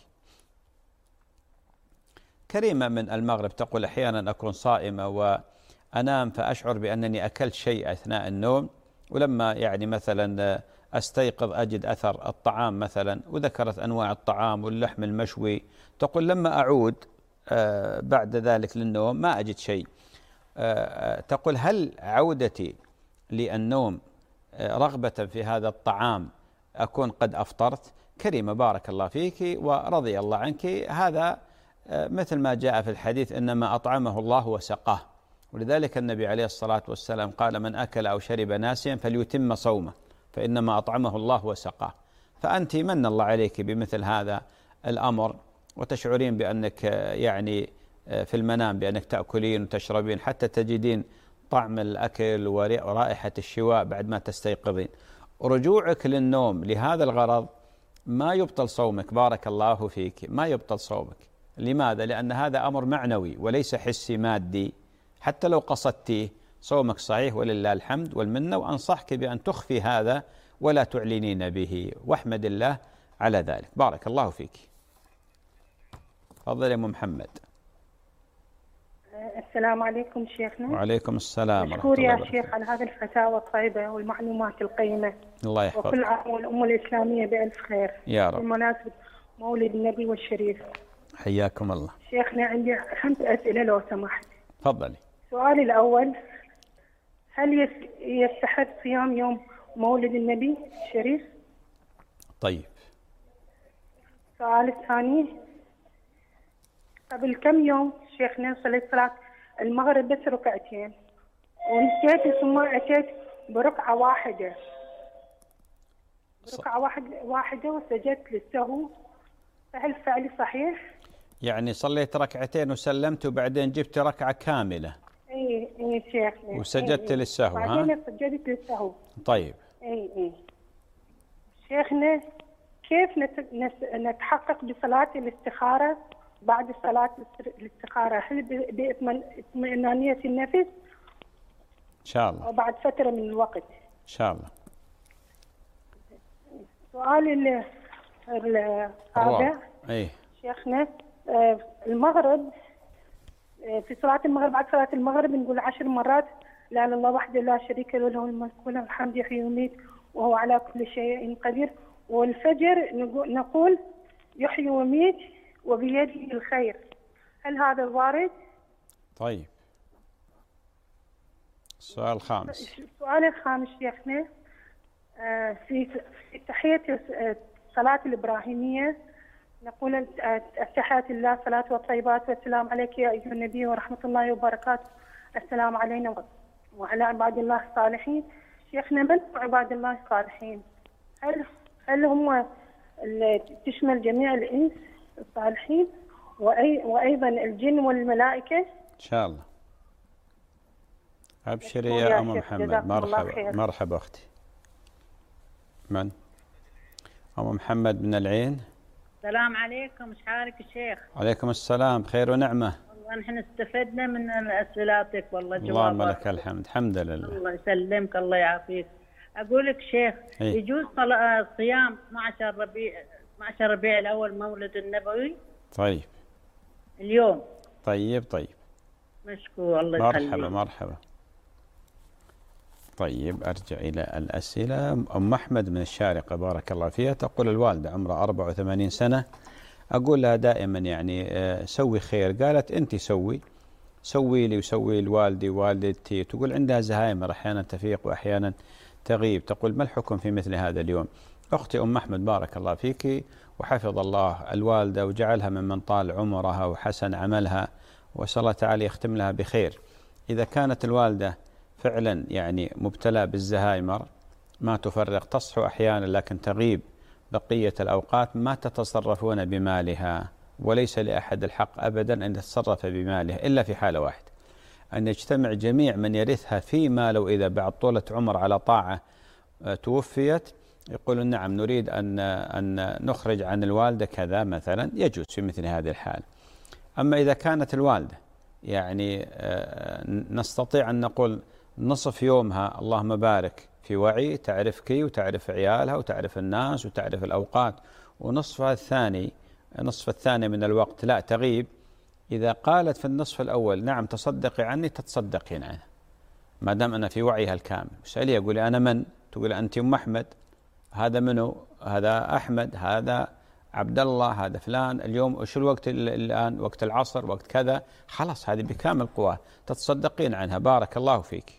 كريمة من المغرب تقول أحيانا أكون صائمة وأنام فأشعر بأنني أكلت شيء أثناء النوم، ولما يعني مثلا أستيقظ أجد أثر الطعام مثلا، وذكرت أنواع الطعام واللحم المشوي. تقول لما أعود بعد ذلك للنوم ما أجد شيء. تقول هل عودتي للنوم رغبة في هذا الطعام أكون قد أفطرت؟ كريمة بارك الله فيك ورضي الله عنك، هذا مثل ما جاء في الحديث إنما أطعمه الله وسقاه، ولذلك النبي عليه الصلاة والسلام قال من أكل أو شرب ناسيا فليتم صومه فإنما أطعمه الله وسقاه. فأنت من الله عليك بمثل هذا الأمر، وتشعرين بأنك يعني في المنام بأنك تأكلين وتشربين حتى تجدين طعم الأكل ورائحة الشواء بعد ما تستيقظين. رجوعك للنوم لهذا الغرض ما يبطل صومك، بارك الله فيك، ما يبطل صومك. لماذا؟ لأن هذا أمر معنوي وليس حسي مادي. حتى لو قصدتيه صومك صحيح ولله الحمد والمنة، وأنصحك بأن تخفي هذا ولا تعلنين به، واحمد الله على ذلك. بارك الله فيك. تفضل يا أم محمد. السلام عليكم شيخنا. وعليكم السلام ورحمة مشكور الله يا وبركاته. شيخ على هذه الفتاوى الطيبة والمعلومات القيمة. الله يحفظك. وكل عام والأمة الإسلامية بألف خير يا رب. بمناسبة مولد النبي والشريف. حياكم الله. شيخنا عندي خمس أسئلة لو سمحت. تفضلي. سؤالي الأول، هل يستحب صيام يوم مولد النبي الشريف؟ طيب. السؤال الثاني، قبل كم يوم شيخنا صليت صلاة المغرب بس ركعتين ونسيت ثم أتيت بركعة واحدة بركعة واحدة واحدة وسجدت للسهو، فهل فعلي صحيح؟ يعني صليت ركعتين وسلمت وبعدين جبت ركعة كاملة. اي اي اي شيخنا. وسجدت إيه للسهو ها؟ بعدين سجدت للسهو. طيب. اي اي شيخنا، كيف نت... نس... نتحقق بصلاة الاستخارة بعد صلاة الاستخارة؟ هل ب... باطمئنانية النفس إن شاء الله وبعد فترة من الوقت؟ إن شاء الله. سؤالي الرابع إيه شيخنا، المغرب في صلاة المغرب، بعد صلاة المغرب نقول عشر مرات لا إله إلا الله وحده لا شريك له له الملك وله الحمد يحيي ويميت وهو على كل شيء قدير. والفجر نقول يحيي ويميت وبيده الخير. هل هذا وارد؟ طيب. السؤال الخامس. السؤال الخامس شيخنا، في في تحية الصلاة الإبراهيمية نقول التحيات لله الصلاة والطيبات والسلام عليك يا أيها النبي ورحمة الله وبركاته، السلام علينا وعلى عباد الله الصالحين. شيخنا، من هم عباد الله الصالحين؟ هل هل هم تشمل جميع الإنس الصالحين وأي وأيضا الجن والملائكة؟ إن شاء الله. أبشري يا أم محمد. مرحبا مرحبا أختي. من؟ أم محمد من العين. السلام عليكم، ايش حالك الشيخ؟ عليكم السلام، خير ونعمة. والله نحن استفدنا من اسئلتك والله جوابك. اللهم لك الحمد، الحمد لله. الله يسلمك، الله يعافيك. اقول لك شيخ، إيه؟ يجوز صيام اثنا عشر ربيع اثنا عشر ربيع الاول مولد النبوي؟ طيب. اليوم. طيب طيب. مشكور، الله يخليك. مرحبا مرحبا. طيب أرجع إلى الأسئلة. أم أحمد من الشارقة بارك الله فيها تقول الوالدة عمرها أربعة وثمانين سنة، أقول لها دائما يعني سوي خير. قالت أنت سوي سوي لي وسوي لوالدي ووالدتي. تقول عندها زهايمر أحيانا تفيق وأحيانا تغيب. تقول ما الحكم في مثل هذا اليوم؟ أختي أم أحمد بارك الله فيك وحفظ الله الوالدة وجعلها ممن طال عمرها وحسن عملها وأسأل الله تعالى يختم لها بخير. إذا كانت الوالدة فعلا يعني مبتلى بالزهايمر ما تفرق، تصحو أحيانا لكن تغيب بقية الأوقات، ما تتصرفون بمالها، وليس لأحد الحق أبدا أن يتصرف بمالها إلا في حالة واحدة، أن يجتمع جميع من يرثها في ماله إذا بعد طولة عمر على طاعة توفيت يقولون نعم نريد أن أن نخرج عن الوالدة كذا مثلا، يجوز في مثل هذه الحال. أما إذا كانت الوالدة يعني نستطيع أن نقول نصف يومها اللهم بارك في وعي، تعرفك وتعرف عيالها وتعرف الناس وتعرف الأوقات، ونصفها الثاني نصف الثاني من الوقت لا تغيب، إذا قالت في النصف الأول نعم تصدقي عني تتصدقين عنها ما دام أنا في وعيها الكامل. اسألي أقول أنا من؟ تقول أنت أم أحمد. هذا منو؟ هذا أحمد، هذا عبد الله، هذا فلان. اليوم شو الوقت الآن؟ وقت العصر، وقت كذا. خلاص هذه بكامل قواه تتصدقين عنها. بارك الله فيك.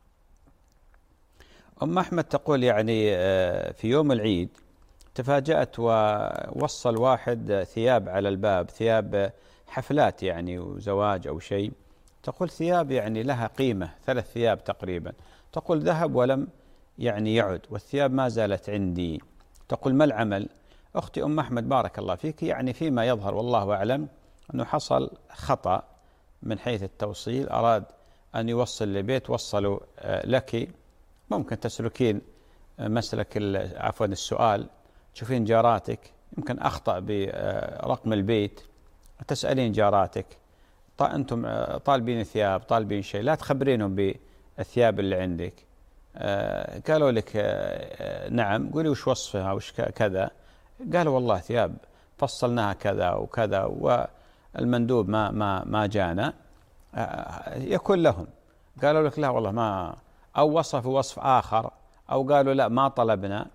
أم أحمد تقول يعني في يوم العيد تفاجأت ووصل واحد ثياب على الباب، ثياب حفلات يعني وزواج أو شيء. تقول ثياب يعني لها قيمة، ثلاث ثياب تقريبا. تقول ذهب ولم يعني يعد والثياب ما زالت عندي. تقول ما العمل؟ أختي أم أحمد بارك الله فيك يعني فيما يظهر والله أعلم أنه حصل خطأ من حيث التوصيل، أراد أن يوصل لبيت وصلوا لك. ممكن تسلكين مسلك عفوا السؤال، تشوفين جاراتك يمكن أخطأ برقم البيت، تسألين جاراتك أنتم طالبين ثياب طالبين شيء، لا تخبرينهم بالثياب اللي عندك. قالوا لك نعم، قولي وش وصفها وش كذا. قالوا والله ثياب فصلناها كذا وكذا والمندوب ما ما ما جانا. يكون لهم قالوا لك لا والله ما، أو وصفوا وصف آخر، أو قالوا لا ما طلبنا،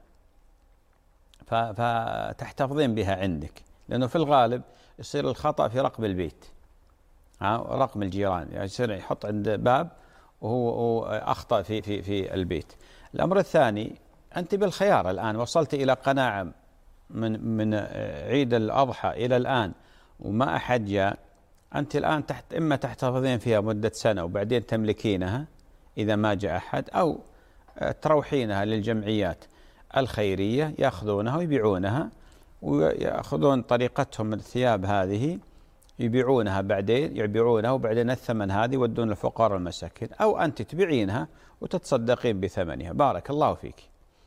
فتحتفظين بها عندك، لأنه في الغالب يصير الخطأ في رقم البيت، رقم الجيران، يعني يصير يحط عند باب وهو أخطأ في في في البيت. الأمر الثاني أنت بالخيار الآن، وصلت إلى قناعة من من عيد الأضحى إلى الآن وما أحد جاء، أنت الآن تحت إما تحتفظين فيها مدة سنة وبعدين تملكينها إذا ما جاء أحد، أو تروحينها للجمعيات الخيرية يأخذونها ويبيعونها ويأخذون طريقتهم من الثياب هذه، يبيعونها بعدين يبيعونها وبعدين الثمن هذه يودون الفقراء والمساكين، أو أنت تبيعينها وتتصدقين بثمنها. بارك الله فيك.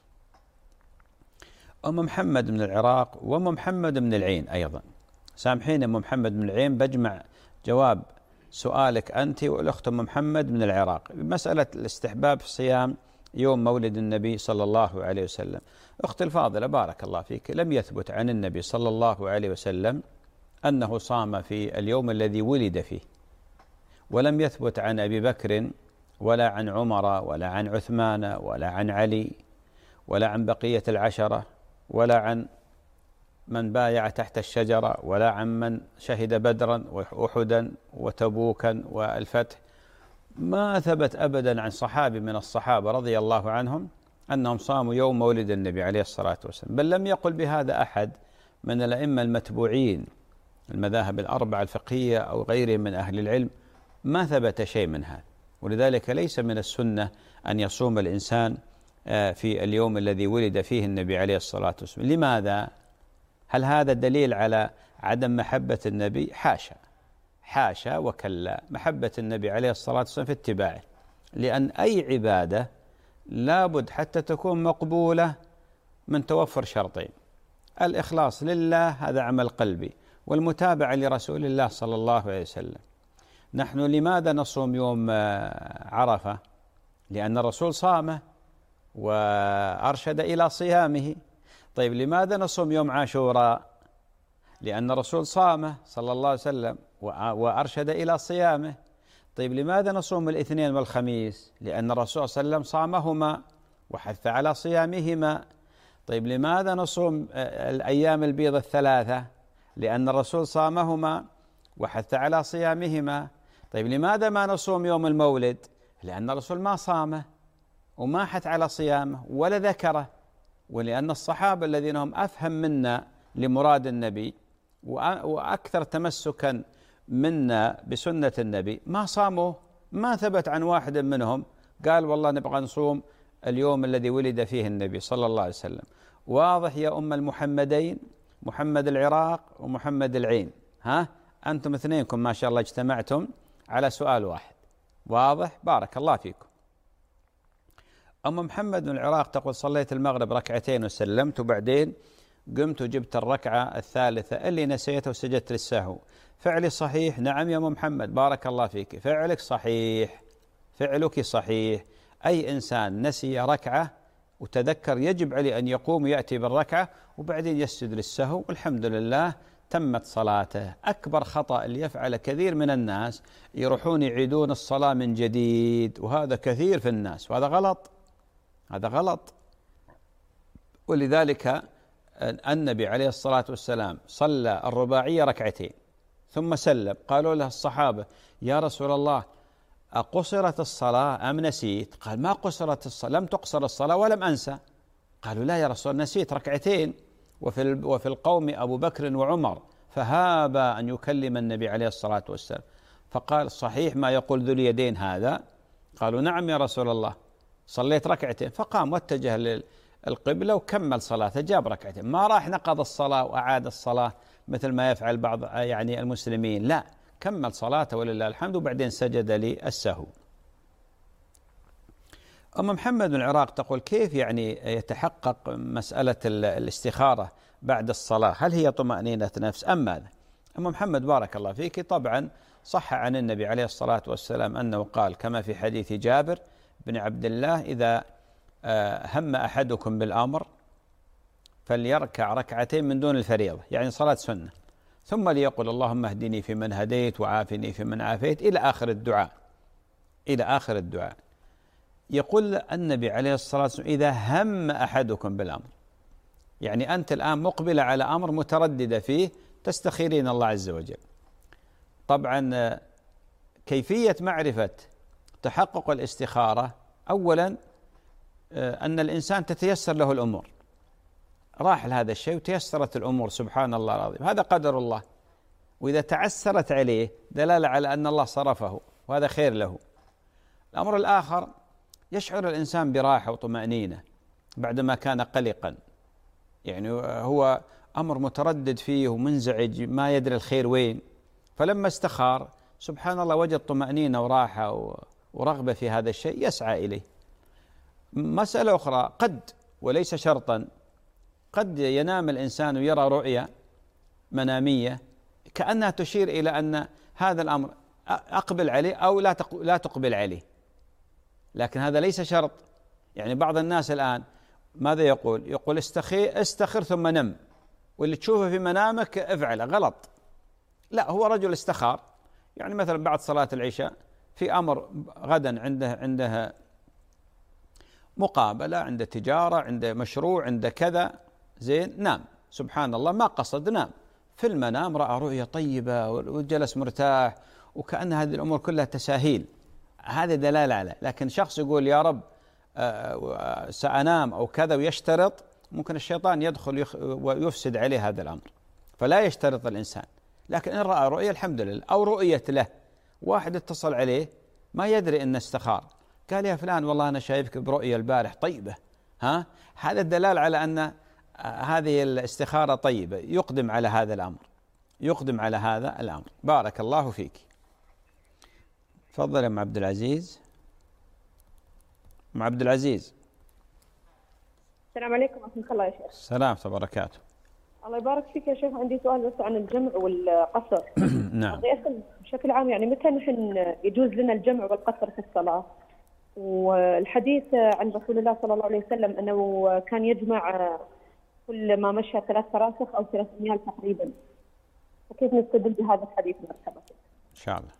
أم محمد من العراق وأم محمد من العين أيضا. سامحين أم محمد من العين، بجمع جواب سؤالك أنت والأخت أم محمد من العراق مسألة الاستحباب في صيام يوم مولد النبي صلى الله عليه وسلم. أختي الفاضلة بارك الله فيك، لم يثبت عن النبي صلى الله عليه وسلم أنه صام في اليوم الذي ولد فيه، ولم يثبت عن أبي بكر ولا عن عمر ولا عن عثمان ولا عن علي ولا عن بقية العشرة ولا عن من بايع تحت الشجرة ولا عن من شهد بدرا وأحدا وتبوكا والفتح. ما ثبت أبدا عن صحابي من الصحابة رضي الله عنهم أنهم صاموا يوم مولد النبي عليه الصلاة والسلام، بل لم يقل بهذا أحد من الأئمة المتبوعين المذاهب الأربعة الفقهية أو غيرهم من أهل العلم، ما ثبت شيء من هذا. ولذلك ليس من السنة أن يصوم الإنسان في اليوم الذي ولد فيه النبي عليه الصلاة والسلام. لماذا؟ هل هذا دليل على عدم محبة النبي؟ حاشا حاشا وكلا، محبة النبي عليه الصلاة والسلام في اتباعه، لأن أي عبادة لابد حتى تكون مقبولة من توفر شرطين: الإخلاص لله، هذا عمل قلبي، والمتابعة لرسول الله صلى الله عليه وسلم. نحن لماذا نصوم يوم عرفة؟ لأن الرسول صامه وأرشد إلى صيامه. طيب لماذا نصوم يوم عاشوراء؟ لأن الرسول صامه صلى الله عليه وسلم وأرشد إلى صيامه. طيب لماذا نصوم الاثنين والخميس؟ لأن الرسول صلى الله عليه وسلم صامهما وحث على صيامهما. طيب لماذا نصوم الأيام البيض الثلاثة؟ لأن الرسول صامهما وحث على صيامهما. طيب لماذا ما نصوم يوم المولد؟ لأن الرسول ما صامه وما حث على صيامه ولا ذكره، ولأن الصحابة الذين هم أفهم منا لمراد النبي وأكثر تمسكا منا بسنة النبي ما صاموا. ما ثبت عن واحد منهم قال والله نبغى نصوم اليوم الذي ولد فيه النبي صلى الله عليه وسلم. واضح يا أم المحمدين، محمد العراق ومحمد العين، ها أنتم اثنينكم ما شاء الله اجتمعتم على سؤال واحد. واضح؟ بارك الله فيكم. أم محمد من العراق تقول صليت المغرب ركعتين وسلمت وبعدين قمت وجبت الركعة الثالثة اللي نسيتها وسجدت للسهو، فعلي صحيح؟ نعم يا أم محمد بارك الله فيك، فعلك صحيح، فعلك صحيح. أي إنسان نسي ركعة وتذكر يجب عليه أن يقوم ويأتي بالركعة وبعدين يسجد للسهو، والحمد لله تمت صلاته. أكبر خطأ اللي يفعل كثير من الناس يروحون يعيدون الصلاة من جديد، وهذا كثير في الناس وهذا غلط، هذا غلط. ولذلك النبي عليه الصلاة والسلام صلى الرباعية ركعتين ثم سلم. قالوا له الصحابة يا رسول الله أقصرت الصلاة أم نسيت؟ قال ما قصرت الصلاة، لم تقصر الصلاة ولم أنسى. قالوا لا يا رسول الله نسيت ركعتين، وفي وفي القوم أبو بكر وعمر، فهاب أن يكلم النبي عليه الصلاة والسلام. فقال صحيح ما يقول ذو اليدين هذا؟ قالوا نعم يا رسول الله صليت ركعتين. فقام واتجه للقبلة وكمل صلاته، جاب ركعتين، ما راح نقض الصلاة وأعاد الصلاة مثل ما يفعل بعض يعني المسلمين، لا، كمل صلاته ولله الحمد وبعدين سجد للسهو. أم محمد من العراق تقول كيف يعني يتحقق مسألة الاستخارة بعد الصلاة؟ هل هي طمأنينة نفس أم ماذا؟ أم محمد بارك الله فيك، طبعا صح عن النبي عليه الصلاة والسلام أنه قال كما في حديث جابر بن عبد الله إذا هم أحدكم بالأمر فليركع ركعتين من دون الفريضة، يعني صلاة سنة، ثم ليقول اللهم اهدني فيمن هديت وعافني فيمن عافيت إلى آخر الدعاء، إلى آخر الدعاء. يقول النبي عليه الصلاة والسلام إذا هم أحدكم بالأمر، يعني أنت الآن مقبلة على أمر مترددة فيه تستخيرين الله عز وجل. طبعا كيفية معرفة تحقق الاستخارة، أولا أن الإنسان تتيسر له الأمور، راح لهذا الشيء وتيسرت الأمور سبحان الله العظيم، هذا قدر الله، وإذا تعسرت عليه دلالة على أن الله صرفه وهذا خير له. الأمر الآخر يشعر الإنسان براحة وطمأنينة بعدما كان قلقا، يعني هو أمر متردد فيه ومنزعج ما يدري الخير وين، فلما استخار سبحان الله وجد طمأنينة وراحة ورغبة في هذا الشيء يسعى إليه. مسألة أخرى، قد وليس شرطا، قد ينام الإنسان ويرى رؤيا منامية كأنها تشير إلى أن هذا الأمر أقبل عليه أو لا لا تقبل عليه، لكن هذا ليس شرط. يعني بعض الناس الآن ماذا يقول؟ يقول استخير استخر ثم نم، واللي تشوفه في منامك افعله، غلط. لا، هو رجل استخار، يعني مثلا بعد صلاة العشاء في أمر غدا عنده عنده مقابلة، عنده تجارة، عنده مشروع، عنده كذا، زين، نام، سبحان الله ما قصد، نام في المنام رأى رؤية طيبة وجلس مرتاح وكأن هذه الأمور كلها تساهيل، هذا دلالة على. لكن شخص يقول يا رب سأنام أو كذا ويشترط، ممكن الشيطان يدخل ويفسد عليه هذا الأمر، فلا يشترط الإنسان. لكن إن رأى رؤية الحمد لله، أو رؤية له واحد اتصل عليه ما يدري أن استخار، قال يا فلان والله أنا شايفك برؤية البارح طيبة، ها، هذا الدلال على أن هذه الاستخارة طيبة، يقدم على هذا الأمر، يقدم على هذا الأمر. بارك الله فيك. تفضل يا أم عبد العزيز. أم عبد العزيز. السلام عليكم ورحمة الله يا شيخ. السلام وبركاته. الله يبارك فيك يا شيخ، عندي سؤال بس عن الجمع والقصر. نعم. بشكل عام يعني متى نحن يجوز لنا الجمع والقصر في الصلاة؟ والحديث عن رسول الله صلى الله عليه وسلم أنه كان يجمع كل ما مشى ثلاث فراسخ أو ثلاث أميال تقريبا، فكيف نستدل بهذا الحديث مرحبا؟ إن شاء الله.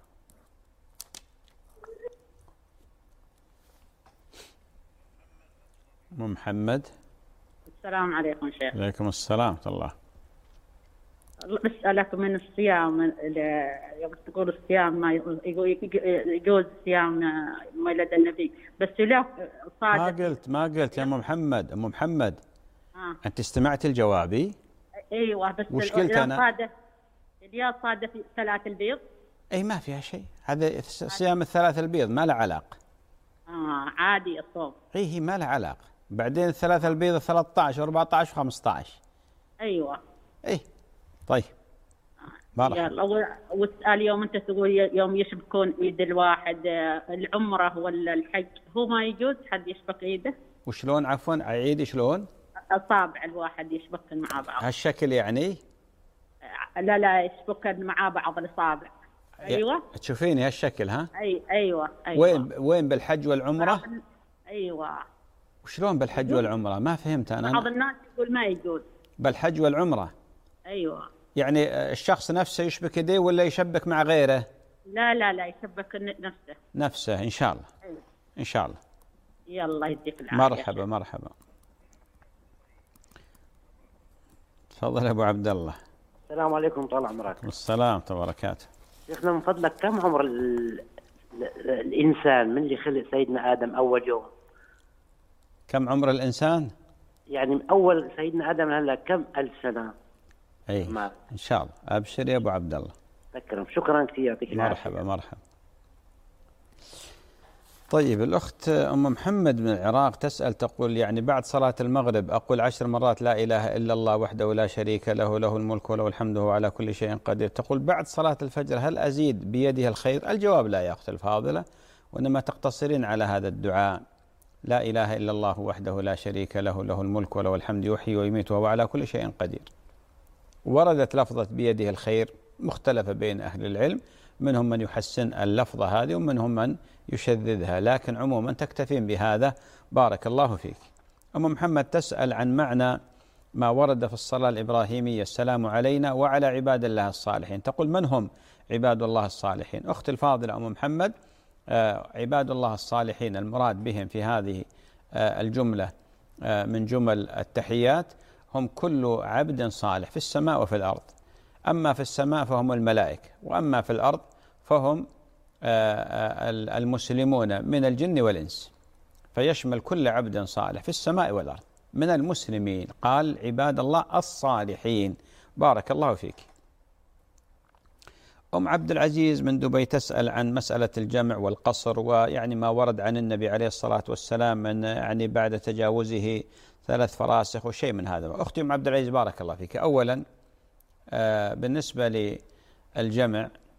أم محمد. السلام عليكم شيخ. عليكم السلام ورحمة الله. بسألك من الصيام، يوم تقول الصيام ما يجوز صيام مولد النبي، بس لا صادف. ما قلت ما قلت يا أم محمد. أم محمد آه. أنت استمعت الجوابي؟ أيوة، بس وش قلت أنا؟ صادف اليوم صادف ثلاث البيض. أي ما فيها شيء، هذا صيام الثلاث البيض ما له علاقة. آه عادي الصوم. أي هي ما له علاقة. بعدين الثلاث البيض ثلاثة عشر وأربعة عشر وخمسة عشر. أيوة. إيه طيب. بارك. يلا واسأل يوم أنت تقول يوم يشبكون إيد الواحد، العمرة ولا الحج، هو ما يجوز حد يشبك إيده؟ وشلون عفوا أعيد شلون؟ أصابع الواحد يشبكن مع بعض. هالشكل يعني؟ لا لا يشبكن مع بعض الأصابع. أيوة. تشوفيني هالشكل ها؟ أي أيوة أيوة. وين وين بالحج والعمرة؟ أيوة. وشلون بالحج والعمرة؟ ما فهمت أنا. بعض الناس يقول ما يجوز. بالحج والعمرة؟ أيوة. يعني الشخص نفسه يشبك يديه ولا يشبك مع غيره؟ لا لا لا يشبك نفسه. نفسه إن شاء الله. أيوة. إن شاء الله. يلا يديك العافية. مرحبا مرحبا. تفضل أبو عبد الله. السلام عليكم طال عمرك. السلام وبركاته. شيخنا من فضلك كم عمر ال... الإنسان من اللي خلق سيدنا آدم أول يوم؟ كم عمر الإنسان؟ يعني من أول سيدنا آدم هلا كم ألف سنة؟ أي ما. إن شاء الله. أبشر يا أبو عبد الله. تكرم، شكرا كثير، يعطيك العافية. مرحبا مرحبا. طيب الأخت أم محمد من العراق تسأل تقول يعني بعد صلاة المغرب أقول عشر مرات لا إله إلا الله وحده لا شريك له له الملك وله الحمد وهو على كل شيء قدير. تقول بعد صلاة الفجر هل أزيد بيده الخير؟ الجواب لا يا أخت الفاضلة، وإنما تقتصرين على هذا الدعاء لا إله إلا الله وحده لا شريك له له الملك وله الحمد يحيي ويميت وهو على كل شيء قدير. وردت لفظة بيده الخير مختلفة بين أهل العلم، منهم من يحسن اللفظة هذه ومنهم من يشذذها، لكن عموما تكتفين بهذا. بارك الله فيك. أم محمد تسأل عن معنى ما ورد في الصلاة الإبراهيمية السلام علينا وعلى عباد الله الصالحين. تقول من هم عباد الله الصالحين؟ أخت الفاضلة أم محمد، آه عباد الله الصالحين المراد بهم في هذه آه الجملة آه من جمل التحيات هم كل عبد صالح في السماء وفي الأرض. أما في السماء فهم الملائكة، وأما في الأرض فهم المسلمون من الجن والإنس، فيشمل كل عبد صالح في السماء والأرض من المسلمين. قال عباد الله الصالحين. بارك الله فيك. أم عبد العزيز من دبي تسأل عن مسألة الجمع والقصر، ويعني ما ورد عن النبي عليه الصلاة والسلام من يعني بعد تجاوزه ثلاث فراسخ وشيء من هذا. أختي أم عبد العزيز بارك الله فيك، أولا آه بالنسبة للجمع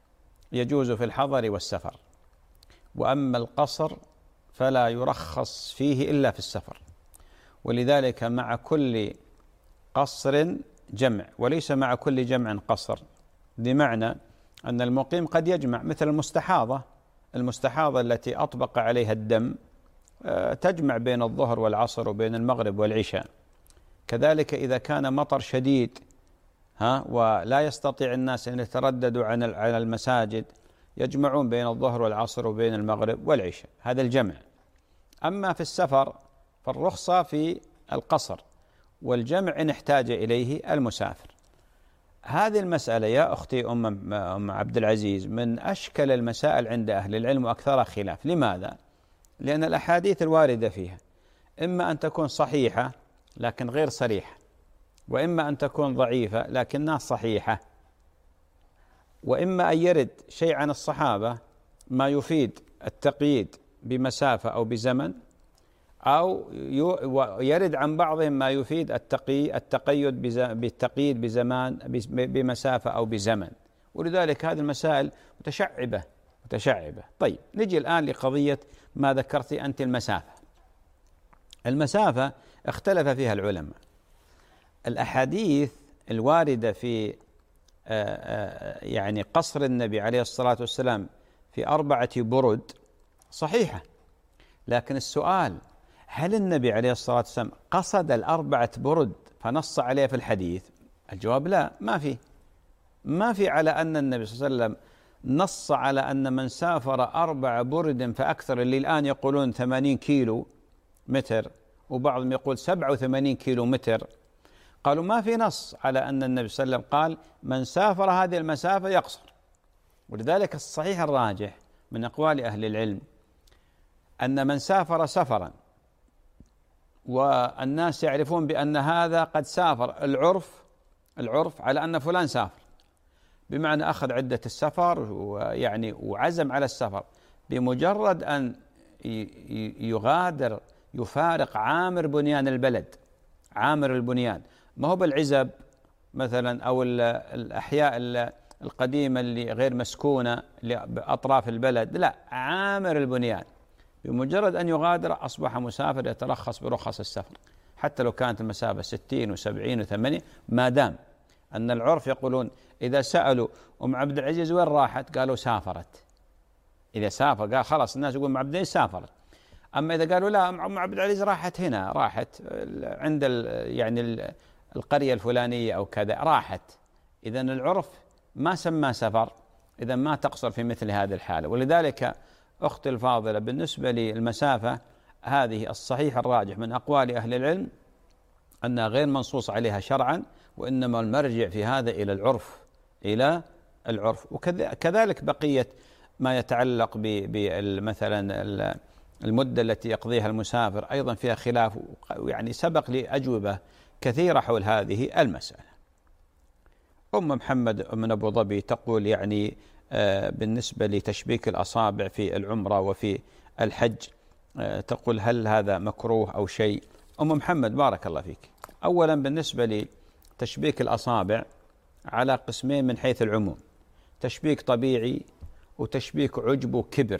يجوز في الحضر والسفر، وأما القصر فلا يرخص فيه إلا في السفر، ولذلك مع كل قصر جمع وليس مع كل جمع قصر، بمعنى أن المقيم قد يجمع، مثل المستحاضة المستحاضة التي أطبق عليها الدم تجمع بين الظهر والعصر وبين المغرب والعشاء. كذلك إذا كان مطر شديد ها ولا يستطيع الناس أن يترددوا عن على المساجد يجمعون بين الظهر والعصر وبين المغرب والعشاء، هذا الجمع. أما في السفر فالرخصة في القصر، والجمع إن احتاج إليه المسافر. هذه المسألة يا أختي أم أم عبد العزيز من أشكل المسائل عند أهل العلم وأكثرها خلاف. لماذا؟ لأن الأحاديث الواردة فيها إما أن تكون صحيحة لكن غير صريحة، وإما أن تكون ضعيفة لكنها صحيحة، وإما أن يرد شيء عن الصحابة ما يفيد التقييد بمسافة أو بزمن، أو يرد عن بعضهم ما يفيد التقي التقيد بالتقييد بزمان بمسافة أو بزمن. ولذلك هذه المسائل متشعبة متشعبة. طيب نجي الآن لقضية ما ذكرت أنت، المسافة. المسافة اختلف فيها العلماء. الأحاديث الواردة في يعني قصر النبي عليه الصلاة والسلام في أربعة برد صحيحة، لكن السؤال هل النبي عليه الصلاة والسلام قصد الأربعة برد فنص عليه في الحديث؟ الجواب لا، ما في ما في على أن النبي صلى الله عليه وسلم نص على أن من سافر أربع برد فأكثر، اللي الآن يقولون ثمانين كيلو متر وبعضهم يقول سبعة وثمانين كيلو متر، قالوا ما في نص على أن النبي صلى الله عليه وسلم قال من سافر هذه المسافة يقصر. ولذلك الصحيح الراجح من أقوال أهل العلم أن من سافر سفرا والناس يعرفون بأن هذا قد سافر، العرف العرف على أن فلان سافر، بمعنى أخذ عدة السفر ويعني وعزم على السفر، بمجرد أن يغادر يفارق عامر بنيان البلد، عامر البنيان، ما هو بالعزب مثلا أو الأحياء القديمة اللي غير مسكونة بأطراف البلد، لا، عامر البنيان، بمجرد أن يغادر أصبح مسافر يترخص برخص السفر، حتى لو كانت المسافة ستين وسبعين وثمانين، ما دام أن العرف يقولون إذا سألوا أم عبد العزيز وين راحت؟ قالوا سافرت. إذا سافر قال خلاص الناس يقول أم عبد العزيز سافرت. أما إذا قالوا لا أم عبد العزيز راحت هنا، راحت عند يعني القرية الفلانية أو كذا، راحت، إذن العرف ما سمى سفر، إذن ما تقصر في مثل هذه الحالة. ولذلك أختي الفاضلة بالنسبة للمسافة هذه الصحيح الراجح من أقوال أهل العلم أنها غير منصوص عليها شرعا، وإنما المرجع في هذا إلى العرف إلى العرف. وكذلك بقية ما يتعلق بمثلا المدة التي يقضيها المسافر أيضا فيها خلاف، يعني سبق لي أجوبة كثيرة حول هذه المسألة. أم محمد من أبو ظبي تقول يعني بالنسبة لتشبيك الأصابع في العمرة وفي الحج، تقول هل هذا مكروه أو شيء؟ أم محمد بارك الله فيك، أولا بالنسبة لتشبيك الأصابع على قسمين من حيث العموم، تشبيك طبيعي وتشبيك عجب وكبر.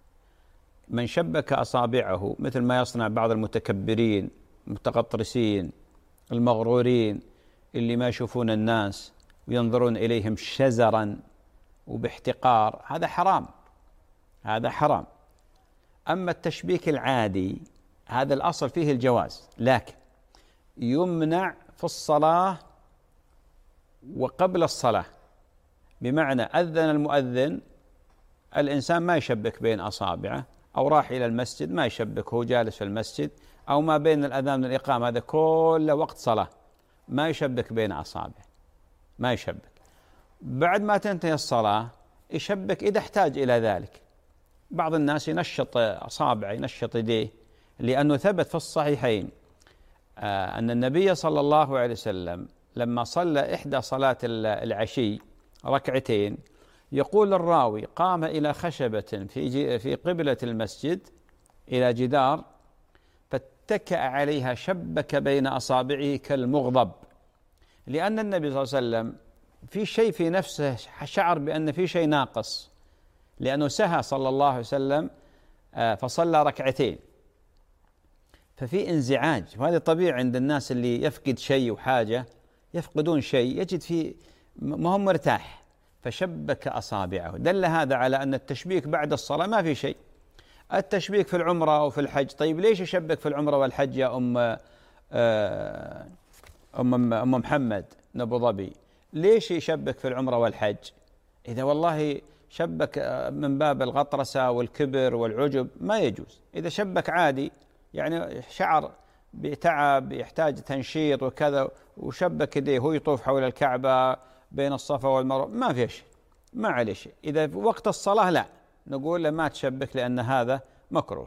من شبك أصابعه مثل ما يصنع بعض المتكبرين المتغطرسين المغرورين اللي ما يشوفون الناس وينظرون إليهم شزرا وباحتقار، هذا حرام، هذا حرام. أما التشبيك العادي هذا الأصل فيه الجواز، لكن يمنع في الصلاة وقبل الصلاة، بمعنى أذن المؤذن الإنسان ما يشبك بين أصابعه، أو راح إلى المسجد ما يشبك هو جالس في المسجد، أو ما بين الأذان والإقامة هذا كله وقت صلاة ما يشبك بين أصابعه، ما يشبك. بعد ما تنتهي الصلاة يشبك إذا احتاج إلى ذلك. بعض الناس ينشط أصابعه ينشط يديه، لأنه ثبت في الصحيحين آه أن النبي صلى الله عليه وسلم لما صلى إحدى صلاة العشي ركعتين، يقول الراوي قام إلى خشبة في في قبلة المسجد إلى جدار فاتكأ عليها شبك بين أصابعه كالمغضب، لأن النبي صلى الله عليه وسلم في شيء في نفسه شعر بأن في شيء ناقص لأنه سهى صلى الله عليه وسلم فصلى ركعتين، ففي انزعاج، وهذا طبيعي عند الناس اللي يفقد شيء وحاجة، يفقدون شيء يجد فيه ما هو مرتاح، فشبك أصابعه. دل هذا على أن التشبيك بعد الصلاة ما في شيء. التشبيك في العمرة وفي الحج، طيب ليش يشبك في العمرة والحج يا أم أم أم محمد من أبو ظبي؟ ليش يشبك في العمرة والحج؟ إذا والله شبك من باب الغطرسة والكبر والعجب ما يجوز. إذا شبك عادي يعني شعر بتعب يحتاج تنشيط وكذا وشبك يديه هو يطوف حول الكعبة بين الصفا والمروة ما في شيء، ما عليه شيء. إذا في وقت الصلاة لا، نقول له ما تشبك لأن هذا مكروه.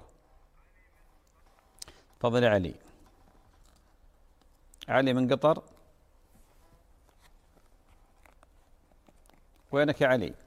تفضل يا علي. علي من قطر، وينك يا علي؟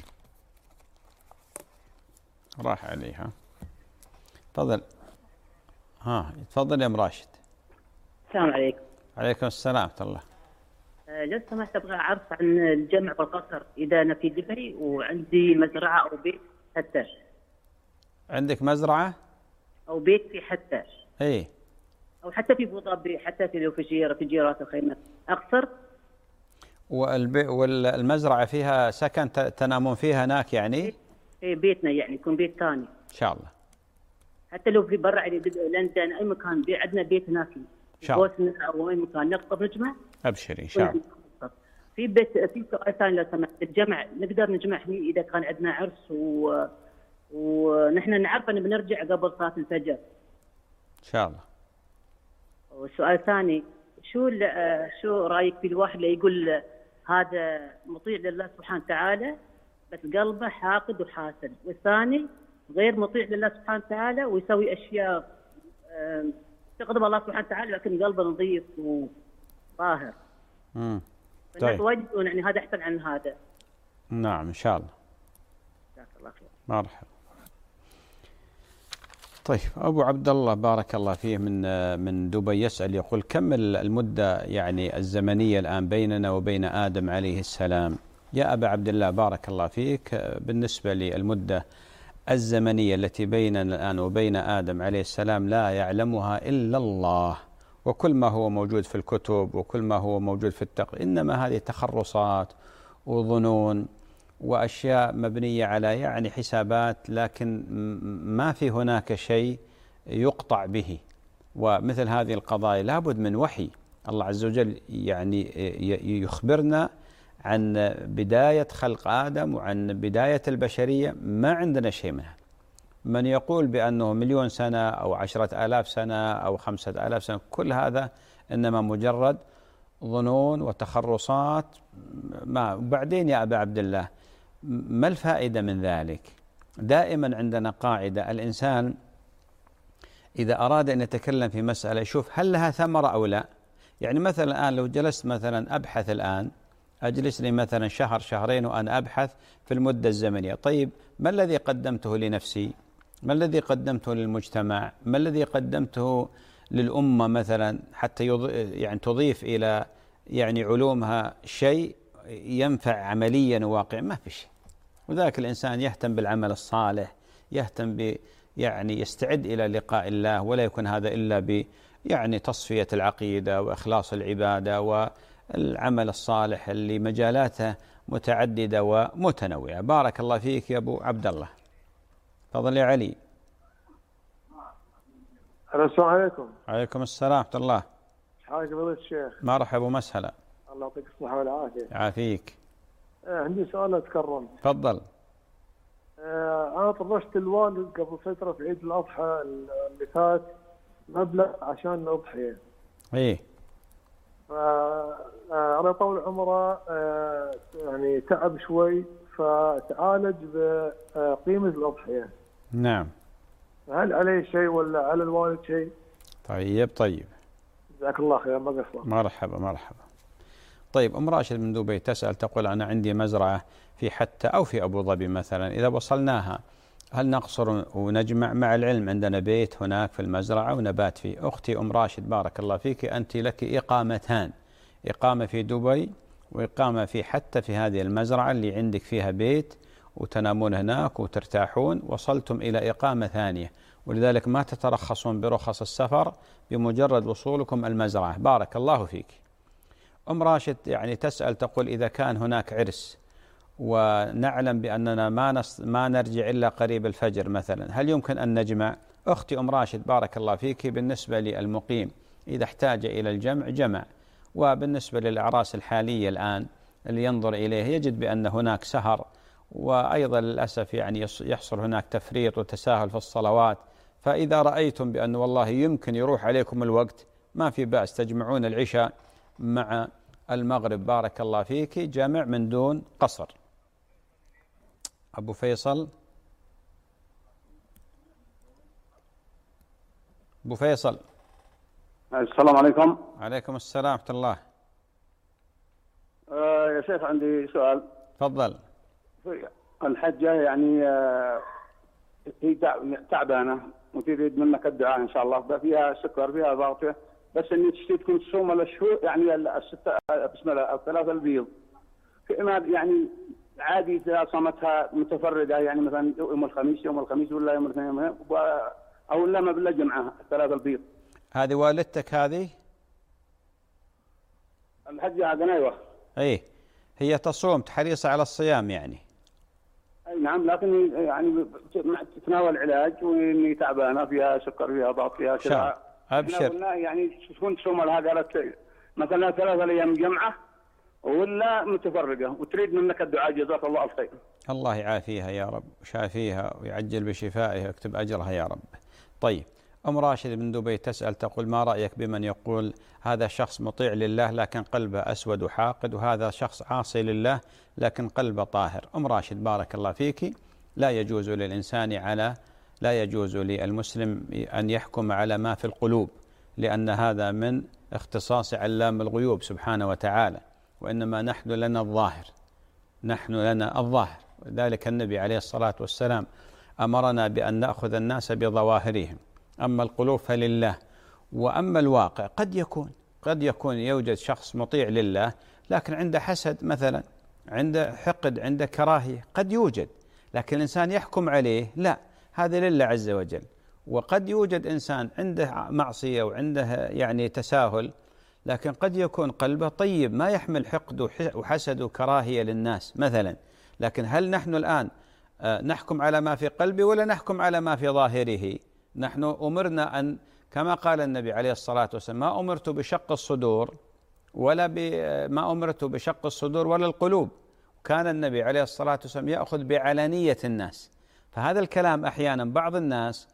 راح علي. ها تفضل. ها تفضل يا ام راشد. السلام عليكم. عليكم السلام ورحمة الله. لو سمحت ابغى اعرف عن الجمع بالقصر اذا انا في دبي وعندي مزرعه او بيت حتى. عندك مزرعه او بيت في حتى؟ اي. او حتى في ابو ظبي، حتى في لو في جيره في جيرات الخيمه اقصر. والبي والمزرعه فيها سكن تنامون فيها هناك يعني؟ اي بيتنا يعني يكون بيت ثاني ان شاء الله. حتى لو في برا يعني لندن اي مكان عندنا بيت هناك ان شاء الله او اي مكان نقدر نجمع. ابشري ان شاء الله. في بيت في سؤال ثاني لو سمحت، الجمع نقدر نجمع هني اذا كان عندنا عرس و... ونحن نعرف ان بنرجع قبل صلاه الفجر ان شاء الله. والسؤال الثاني، شو شو رايك في الواحد اللي يقول هذا مطيع لله سبحانه وتعالى بس قلبه حاقد وحاسد، والثاني غير مطيع لله سبحانه وتعالى ويسوي اشياء تغضب الله سبحانه وتعالى لكن قلبه نظيف وطاهر؟ امم طيب واجد يعني هذا احسن عن هذا. نعم ان شاء الله. جزاك الله خير. مرحبا. طيب ابو عبد الله بارك الله فيه من من دبي يسأل يقول كم المدة يعني الزمنية الآن بيننا وبين آدم عليه السلام؟ يا أبا عبد الله بارك الله فيك، بالنسبة للمدة الزمنية التي بيننا الآن وبين آدم عليه السلام لا يعلمها إلا الله، وكل ما هو موجود في الكتب وكل ما هو موجود في التق إنما هذه تخرصات وظنون وأشياء مبنية على يعني حسابات، لكن ما في هناك شيء يقطع به. ومثل هذه القضايا لابد من وحي. الله عز وجل يعني يخبرنا عن بداية خلق آدم وعن بداية البشرية، ما عندنا شيء منها. من يقول بأنه مليون سنة أو عشرة آلاف سنة أو خمسة آلاف سنة، كل هذا إنما مجرد ظنون وتخرصات. ما وبعدين يا أبا عبد الله ما الفائدة من ذلك؟ دائما عندنا قاعدة، الإنسان إذا أراد أن يتكلم في مسألة يشوف هل لها ثمرة أو لا. يعني مثلا الآن لو جلست مثلا أبحث الآن، أجلس لي مثلا شهر شهرين وأنا أبحث في المدة الزمنية، طيب ما الذي قدمته لنفسي؟ ما الذي قدمته للمجتمع؟ ما الذي قدمته للأمة مثلا حتى يعني تضيف إلى يعني علومها شيء ينفع عمليا وواقعا؟ ما في شيء. وذاك الإنسان يهتم بالعمل الصالح، يهتم ب يعني يستعد إلى لقاء الله، ولا يكون هذا إلا ب يعني تصفية العقيدة وإخلاص العبادة والعمل الصالح اللي مجالاته متعددة ومتنوعة. بارك الله فيك يا أبو عبد الله. تفضل يا علي. السلام عليكم. عليكم السلام ورحمة الله. حالك فضيلة الشيخ؟ مرحبا ومسهلا. الله يعطيك الصحة والعافية. يعافيك. عندي سؤال أتكرم. تفضل. أنا طرشت الوالد قبل فترة في عيد الأضحى اللي فات مبلغ عشان الأضحية. إيه. فأنا طول عمره يعني تعب شوي فتعالج بقيمة الأضحية. نعم. هل عليه شيء ولا على الوالد شيء؟ طيب طيب. جزاك الله خير. ما قصر. مرحبا مرحبا. طيب أم راشد من دبي تسأل تقول أنا عندي مزرعة في حتى أو في أبو ظبي مثلا، إذا وصلناها هل نقصر ونجمع؟ مع العلم عندنا بيت هناك في المزرعة ونبات فيه. أختي أم راشد بارك الله فيك، أنت لك إقامتان، إقامة في دبي وإقامة في حتى في هذه المزرعة اللي عندك فيها بيت وتنامون هناك وترتاحون، وصلتم إلى إقامة ثانية، ولذلك ما تترخصون برخص السفر بمجرد وصولكم المزرعة. بارك الله فيك. أم راشد يعني تسأل تقول إذا كان هناك عرس ونعلم بأننا ما, نص ما نرجع إلا قريب الفجر مثلا، هل يمكن أن نجمع؟ أختي أم راشد بارك الله فيك، بالنسبة للمقيم إذا احتاج إلى الجمع جمع، وبالنسبة للأعراس الحالية الآن اللي ينظر إليه يجد بأن هناك سهر، وأيضا للأسف يعني يحصل هناك تفريط وتساهل في الصلوات، فإذا رأيتم بأن والله يمكن يروح عليكم الوقت ما في بأس تجمعون العشاء مع المغرب. بارك الله فيك، جمع من دون قصر. أبو فيصل أبو فيصل السلام عليكم. عليكم السلام ورحمة الله. آه يا شيخ عندي سؤال. تفضل. الحجة يعني آه هي تعبانة وتريد منك الدعاء إن شاء الله، فيها سكر فيها ضغط، بس إني تشتي تكون تصوم الشهور يعني الستة بسم الله الثلاثة البيض، يعني عادي إذا صمتها متفردة يعني مثلا يوم الخميس يوم الخميس ولا يوم الاثنين أو لا ما بلا جمعة الثلاثة البيض. هذه والدتك هذه؟ الحجة هذا أيوة. أي هي تصوم حريصة على الصيام يعني. أي نعم، لكن يعني تتناول علاج وإني تعبانة فيها سكر فيها ضغط فيها كذا. أبشر. يعني تكون تصوم هذا مثلا ثلاثة أيام جمعة ولا متفرقة وتريد منك الدعاء جزاك الله الخير. الله يعافيها يا رب، شافيها ويعجل بشفائها ويكتب أجرها يا رب. طيب، أم راشد من دبي تسأل تقول ما رأيك بمن يقول هذا شخص مطيع لله لكن قلبه أسود وحاقد، وهذا شخص عاصي لله لكن قلبه طاهر؟ أم راشد بارك الله فيك، لا يجوز للإنسان على لا يجوز للمسلم أن يحكم على ما في القلوب، لأن هذا من اختصاص علام الغيوب سبحانه وتعالى، وإنما نحن لنا الظاهر نحن لنا الظاهر ذلك النبي عليه الصلاة والسلام أمرنا بأن نأخذ الناس بظواهرهم، أما القلوب فلله. وأما الواقع قد يكون قد يكون يوجد شخص مطيع لله لكن عنده حسد مثلا، عنده حقد، عنده كراهية، قد يوجد، لكن الإنسان يحكم عليه لا، هذا لله عز وجل. وقد يوجد إنسان عنده معصية وعنده يعني تساهل، لكن قد يكون قلبه طيب ما يحمل حقد وحسد وكراهية للناس مثلا. لكن هل نحن الآن نحكم على ما في قلبه ولا نحكم على ما في ظاهره؟ نحن أمرنا أن كما قال النبي عليه الصلاة والسلام ما أمرت بشق الصدور ولا ما أمرت بشق الصدور ولا القلوب، كان النبي عليه الصلاة والسلام يأخذ بعلانية الناس. فهذا الكلام أحيانا بعض الناس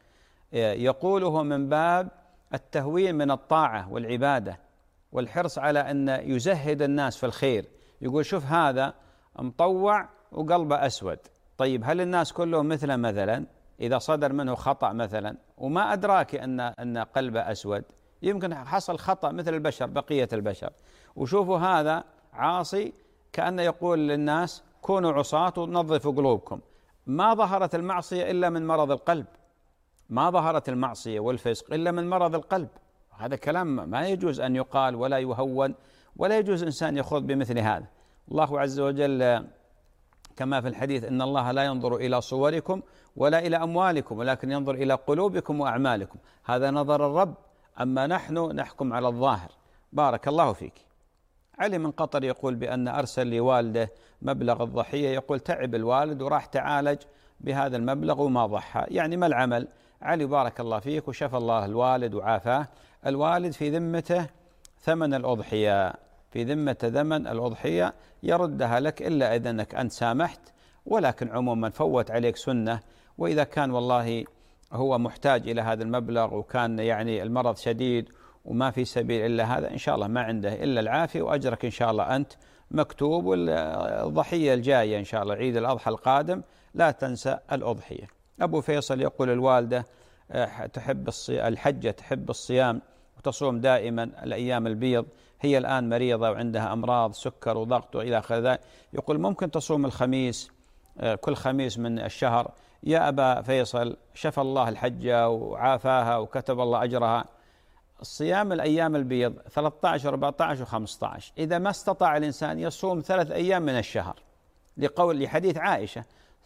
يقوله من باب التهوين من الطاعة والعبادة والحرص على أن يزهد الناس في الخير، يقول شوف هذا مطوع وقلبه أسود، طيب هل الناس كلهم مثله مثلا؟ إذا صدر منه خطأ مثلا وما أدراك أن أن قلبه أسود، يمكن حصل خطأ مثل البشر بقية البشر، وشوفوا هذا عاصي كأنه يقول للناس كونوا عصاة ونظفوا قلوبكم. ما ظهرت المعصية إلا من مرض القلب، ما ظهرت المعصية والفسق إلا من مرض القلب. هذا كلام ما يجوز أن يقال ولا يهون، ولا يجوز إنسان يخوض بمثل هذا. الله عز وجل كما في الحديث إن الله لا ينظر إلى صوركم ولا إلى أموالكم ولكن ينظر إلى قلوبكم وأعمالكم، هذا نظر الرب، أما نحن نحكم على الظاهر. بارك الله فيك. علي من قطر يقول بأن أرسل لوالده مبلغ الضحية، يقول تعب الوالد وراح تعالج بهذا المبلغ وما ضحى، يعني ما العمل؟ علي بارك الله فيك وشفى الله الوالد وعافاه. الوالد في ذمته ثمن الأضحية، في ذمة ثمن الأضحية يردها لك إلا إذا أنك أنت سامحت، ولكن عموما فوت عليك سنة. وإذا كان والله هو محتاج إلى هذا المبلغ وكان يعني المرض شديد وما في سبيل إلا هذا، إن شاء الله ما عنده إلا العافية وأجرك إن شاء الله أنت مكتوب. والضحية الجاية إن شاء الله عيد الأضحى القادم لا تنسى الأضحية. أبو فيصل يقول الوالدة تحب الحجة تحب الصيام وتصوم دائما الأيام البيض، هي الآن مريضة وعندها أمراض سكر وضغط وإلى آخر ذلك، يقول ممكن تصوم الخميس كل خميس من الشهر؟ يا أبا فيصل شفى الله الحجة وعافاها وكتب الله أجرها. الصيام الأيام البيض ثلاثة عشر أربعة عشر وخمسة عشر، إذا ما استطاع الإنسان يصوم ثلاث أيام من الشهر، لقول لحديث عائشة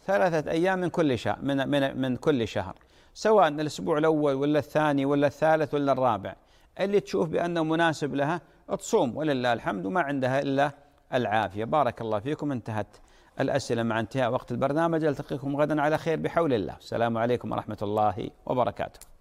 ثلاثة أيام من كل شهر من من من كل شهر، سواء الأسبوع الأول ولا الثاني ولا الثالث ولا الرابع، اللي تشوف بأنه مناسب لها تصوم ولله الحمد، وما عندها إلا العافية. بارك الله فيكم. انتهت الأسئلة مع انتهاء وقت البرنامج. ألتقيكم غدا على خير بحول الله. السلام عليكم ورحمة الله وبركاته.